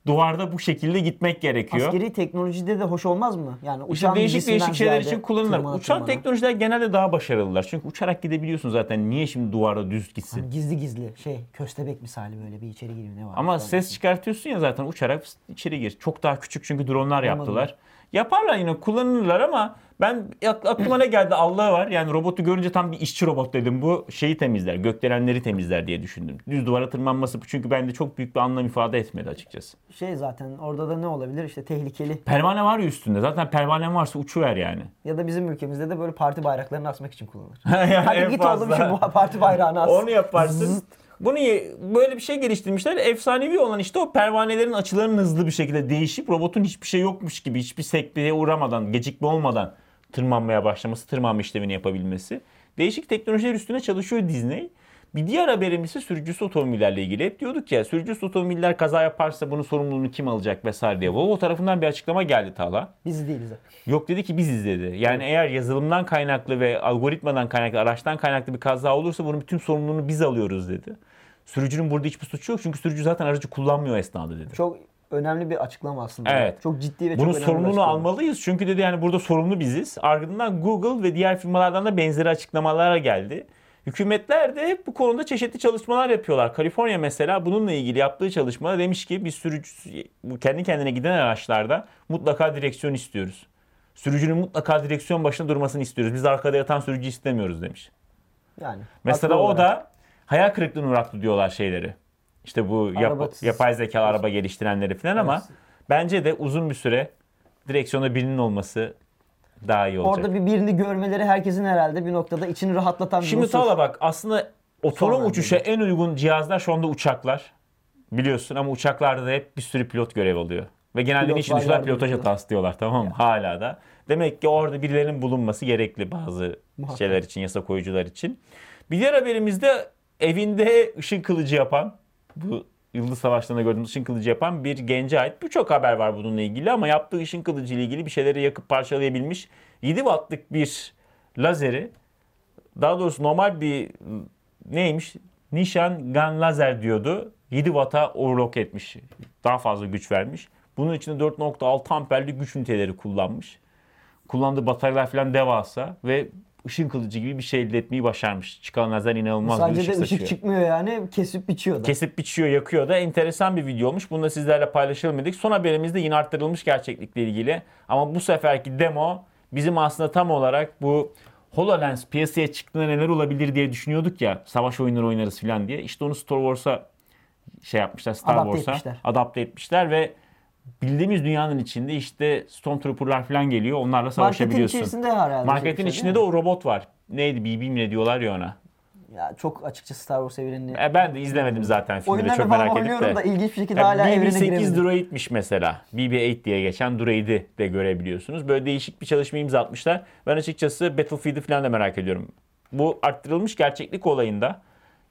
duvarda bu şekilde gitmek gerekiyor. Askeri teknolojide de hoş olmaz mı? Yani İşte uçağın değişik bilgisinden değişik şeyler ziyade için kullanılır. tırmana Uçan tırmana. teknolojiler genelde daha başarılılar. Çünkü uçarak gidebiliyorsun zaten. Niye şimdi duvarda düz gitsin? Hani gizli gizli şey köstebek misali böyle bir içeri giriyor ne var? Ama falan ses diyorsun. çıkartıyorsun ya zaten uçarak fıst içeri gir. Çok daha küçük çünkü dronlar Olmadı yaptılar. Yaparlar yine kullanırlar ama ben aklıma ne geldi Allah var. Yani robotu görünce tam bir işçi robot dedim. Bu şeyi temizler, gökdelenleri temizler diye düşündüm. Düz duvara tırmanması çünkü bende çok büyük bir anlam ifade etmedi açıkçası. Şey zaten orada da ne olabilir işte tehlikeli. Pervane var ya üstünde. Zaten pervanen varsa uçuver yani. Ya da bizim ülkemizde de böyle parti bayraklarını asmak için kullanılır. Yani Hadi en git fazla. oğlum şu bu parti bayrağını as. Onu yaparsın. Bunu ye- böyle bir şey geliştirmişler. Efsanevi olan işte o pervanelerin açılarının hızlı bir şekilde değişip robotun hiçbir şey yokmuş gibi, hiçbir sekteye uğramadan, gecikme olmadan tırmanmaya başlaması, tırmanma işlemini yapabilmesi. Değişik teknolojiler üstüne çalışıyor Disney. Bir diğer haberimiz ise sürücüsüz otomobillerle ilgili. Hep diyorduk ya sürücüsüz otomobiller kaza yaparsa bunun sorumluluğunu kim alacak vesaire diye. Volvo tarafından bir açıklama geldi Talha. Biz değiliz. Yok dedi ki biziz dedi. Yani eğer yazılımdan kaynaklı ve algoritmadan kaynaklı, araçtan kaynaklı bir kaza olursa bunun bütün sorumluluğunu biz alıyoruz dedi. Sürücünün burada hiçbir suçu yok çünkü sürücü zaten aracı kullanmıyor o esnada dedi. Çok önemli bir açıklama aslında. Evet. Çok ciddi ve Bunun çok önemli bir sorumluluğunu açıklama. almalıyız çünkü dedi yani burada sorumlu biziz. Ardından Google ve diğer firmalardan da benzeri açıklamalar geldi. Hükümetler de hep bu konuda çeşitli çalışmalar yapıyorlar. Kaliforniya mesela bununla ilgili yaptığı çalışmada demiş ki biz sürücü bu kendi kendine giden araçlarda mutlaka direksiyon istiyoruz. Sürücünün mutlaka direksiyon başında durmasını istiyoruz. Biz arkada yatan sürücü istemiyoruz demiş. Yani. Mesela haklı o olarak. da hayal kırıklığına uğrattı diyorlar şeyleri. İşte bu yap- Arabasız. yapay zekalı araba geliştirenleri falan ama Evet. bence de uzun bir süre direksiyonda birinin olması daha iyi olacak. Orada bir birini görmeleri herkesin herhalde bir noktada içini rahatlatan bir Şimdi unsur. Tağla bak aslında otonom Sonra uçuşa en uygun cihazlar şu anda uçaklar. Biliyorsun ama uçaklarda da hep bir sürü pilot görev alıyor. Ve genelde Pilot niçin var, uçuşlar yardım pilotaja ediyor. taslıyorlar tamam mı? Hala da. Demek ki orada birilerinin bulunması gerekli bazı Muhakkak. şeyler için, yasa koyucular için. Bir diğer haberimizde evinde ışın kılıcı yapan, bu Yıldız Savaşları'nda gördüğümüz ışın kılıcı yapan bir gence ait birçok haber var bununla ilgili ama yaptığı ışın kılıcı ile ilgili bir şeyleri yakıp parçalayabilmiş yedi wattlık bir lazeri, daha doğrusu normal bir neymiş? Nişan gun lazer diyordu. yedi watt'a overclock etmiş. Daha fazla güç vermiş. Bunun için dört nokta altı amperlik güç üniteleri kullanmış. Kullandığı bataryalar falan devasa ve ışın kılıcı gibi bir şey elde etmeyi başarmış. Çıkan lazer inanılmaz bir Sadece ışık de ışık saçıyor. çıkmıyor yani kesip biçiyor da. Kesip biçiyor, yakıyor da enteresan bir video olmuş. Bunu da sizlerle paylaşalım dedik. Son haberimizde yine arttırılmış gerçeklikle ilgili. Ama bu seferki demo bizim aslında tam olarak bu HoloLens piyasaya çıktığında neler olabilir diye düşünüyorduk ya. Savaş oyunları oynarız falan diye. İşte onu Star Wars'a şey yapmışlar. Star Adapte Wars'a etmişler. adapte etmişler ve bildiğimiz dünyanın içinde işte Stormtrooper'lar falan geliyor. Onlarla Marketin savaşabiliyorsun. içerisinde herhalde. Marketin şey, içinde de o robot var. Neydi? B B mi ne diyorlar ya ona. Ya çok açıkçası Star Wars evrenini. E ben de izlemedim zaten filmleri Oyunlarını çok falan merak edip oynuyorum de. da ilginç bir şekilde Ya hala B B evrene sekiz giremedim. droidmiş mesela. B B sekiz diye geçen droidi de görebiliyorsunuz. Böyle değişik bir çalışma imza atmışlar. Ben açıkçası Battlefield'i falan da merak ediyorum. Bu arttırılmış gerçeklik olayında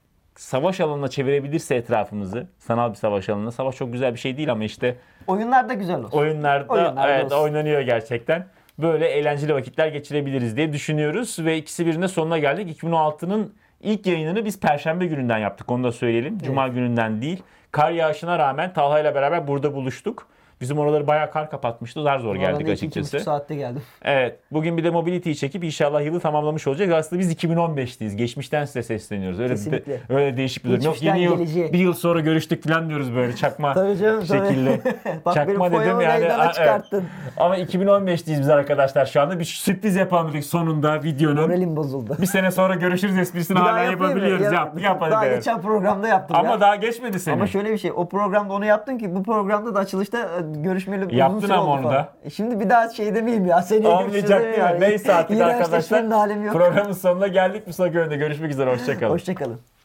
savaş alanına çevirebilirse etrafımızı, sanal bir savaş alanına. Savaş çok güzel bir şey değil ama işte Oyunlar da güzel olsun. oyunlarda, Oyunlarda evet, olsun. oynanıyor gerçekten. Böyle eğlenceli vakitler geçirebiliriz diye düşünüyoruz. Ve ikisi birine sonuna geldik. iki bin on altı'nın ilk yayınını biz Perşembe gününden yaptık. Onu da söyleyelim. Cuma gününden değil. Kar yağışına rağmen Talha ile beraber burada buluştuk. Bizim oraları bayağı kar kapatmıştı. Zar zor geldik Oradan iki, iki açıkçası. buçuk saatte geldim. Evet. Bugün bir de Mobility'yi çekip inşallah yılı tamamlamış olacak. Aslında biz iki bin on beş'teyiz. Geçmişten size sesleniyoruz. Öyle Kesinlikle. de, öyle değişik bir durum. Yok Geçmişten yeni yıl, geleceğe. bir yıl sonra görüştük falan diyoruz böyle çakma Tabii canım, tabii. şekilde. Bak Çakma benim dedim foyamı yani. meydana a- evet. çıkarttın. Ama iki bin on beş'teyiz biz arkadaşlar şu anda. Bir sürpriz yapalım dedik sonunda videonun. Moralim bozuldu. Bir sene sonra görüşürüz esprisini hala yapayım mı? yapabiliyoruz. Ya- Yap, yap hadi Daha be. geçen programda yaptım Ama ya. daha geçmedi senin. Ama şöyle bir şey, o programda onu yaptın ki bu programda da açılışta e, görüşmeli uzun Yaptın süre ama oldu onu falan. da. E şimdi bir daha şey demeyeyim ya. Seneye görüşürüz Olmayacak demeyeyim değil mi? ya. Neyse artık İğrençleşmenin arkadaşlar. alemi yok. Programın sonuna geldik. Bu sefer görüşmek üzere. Hoşçakalın. Hoşçakalın.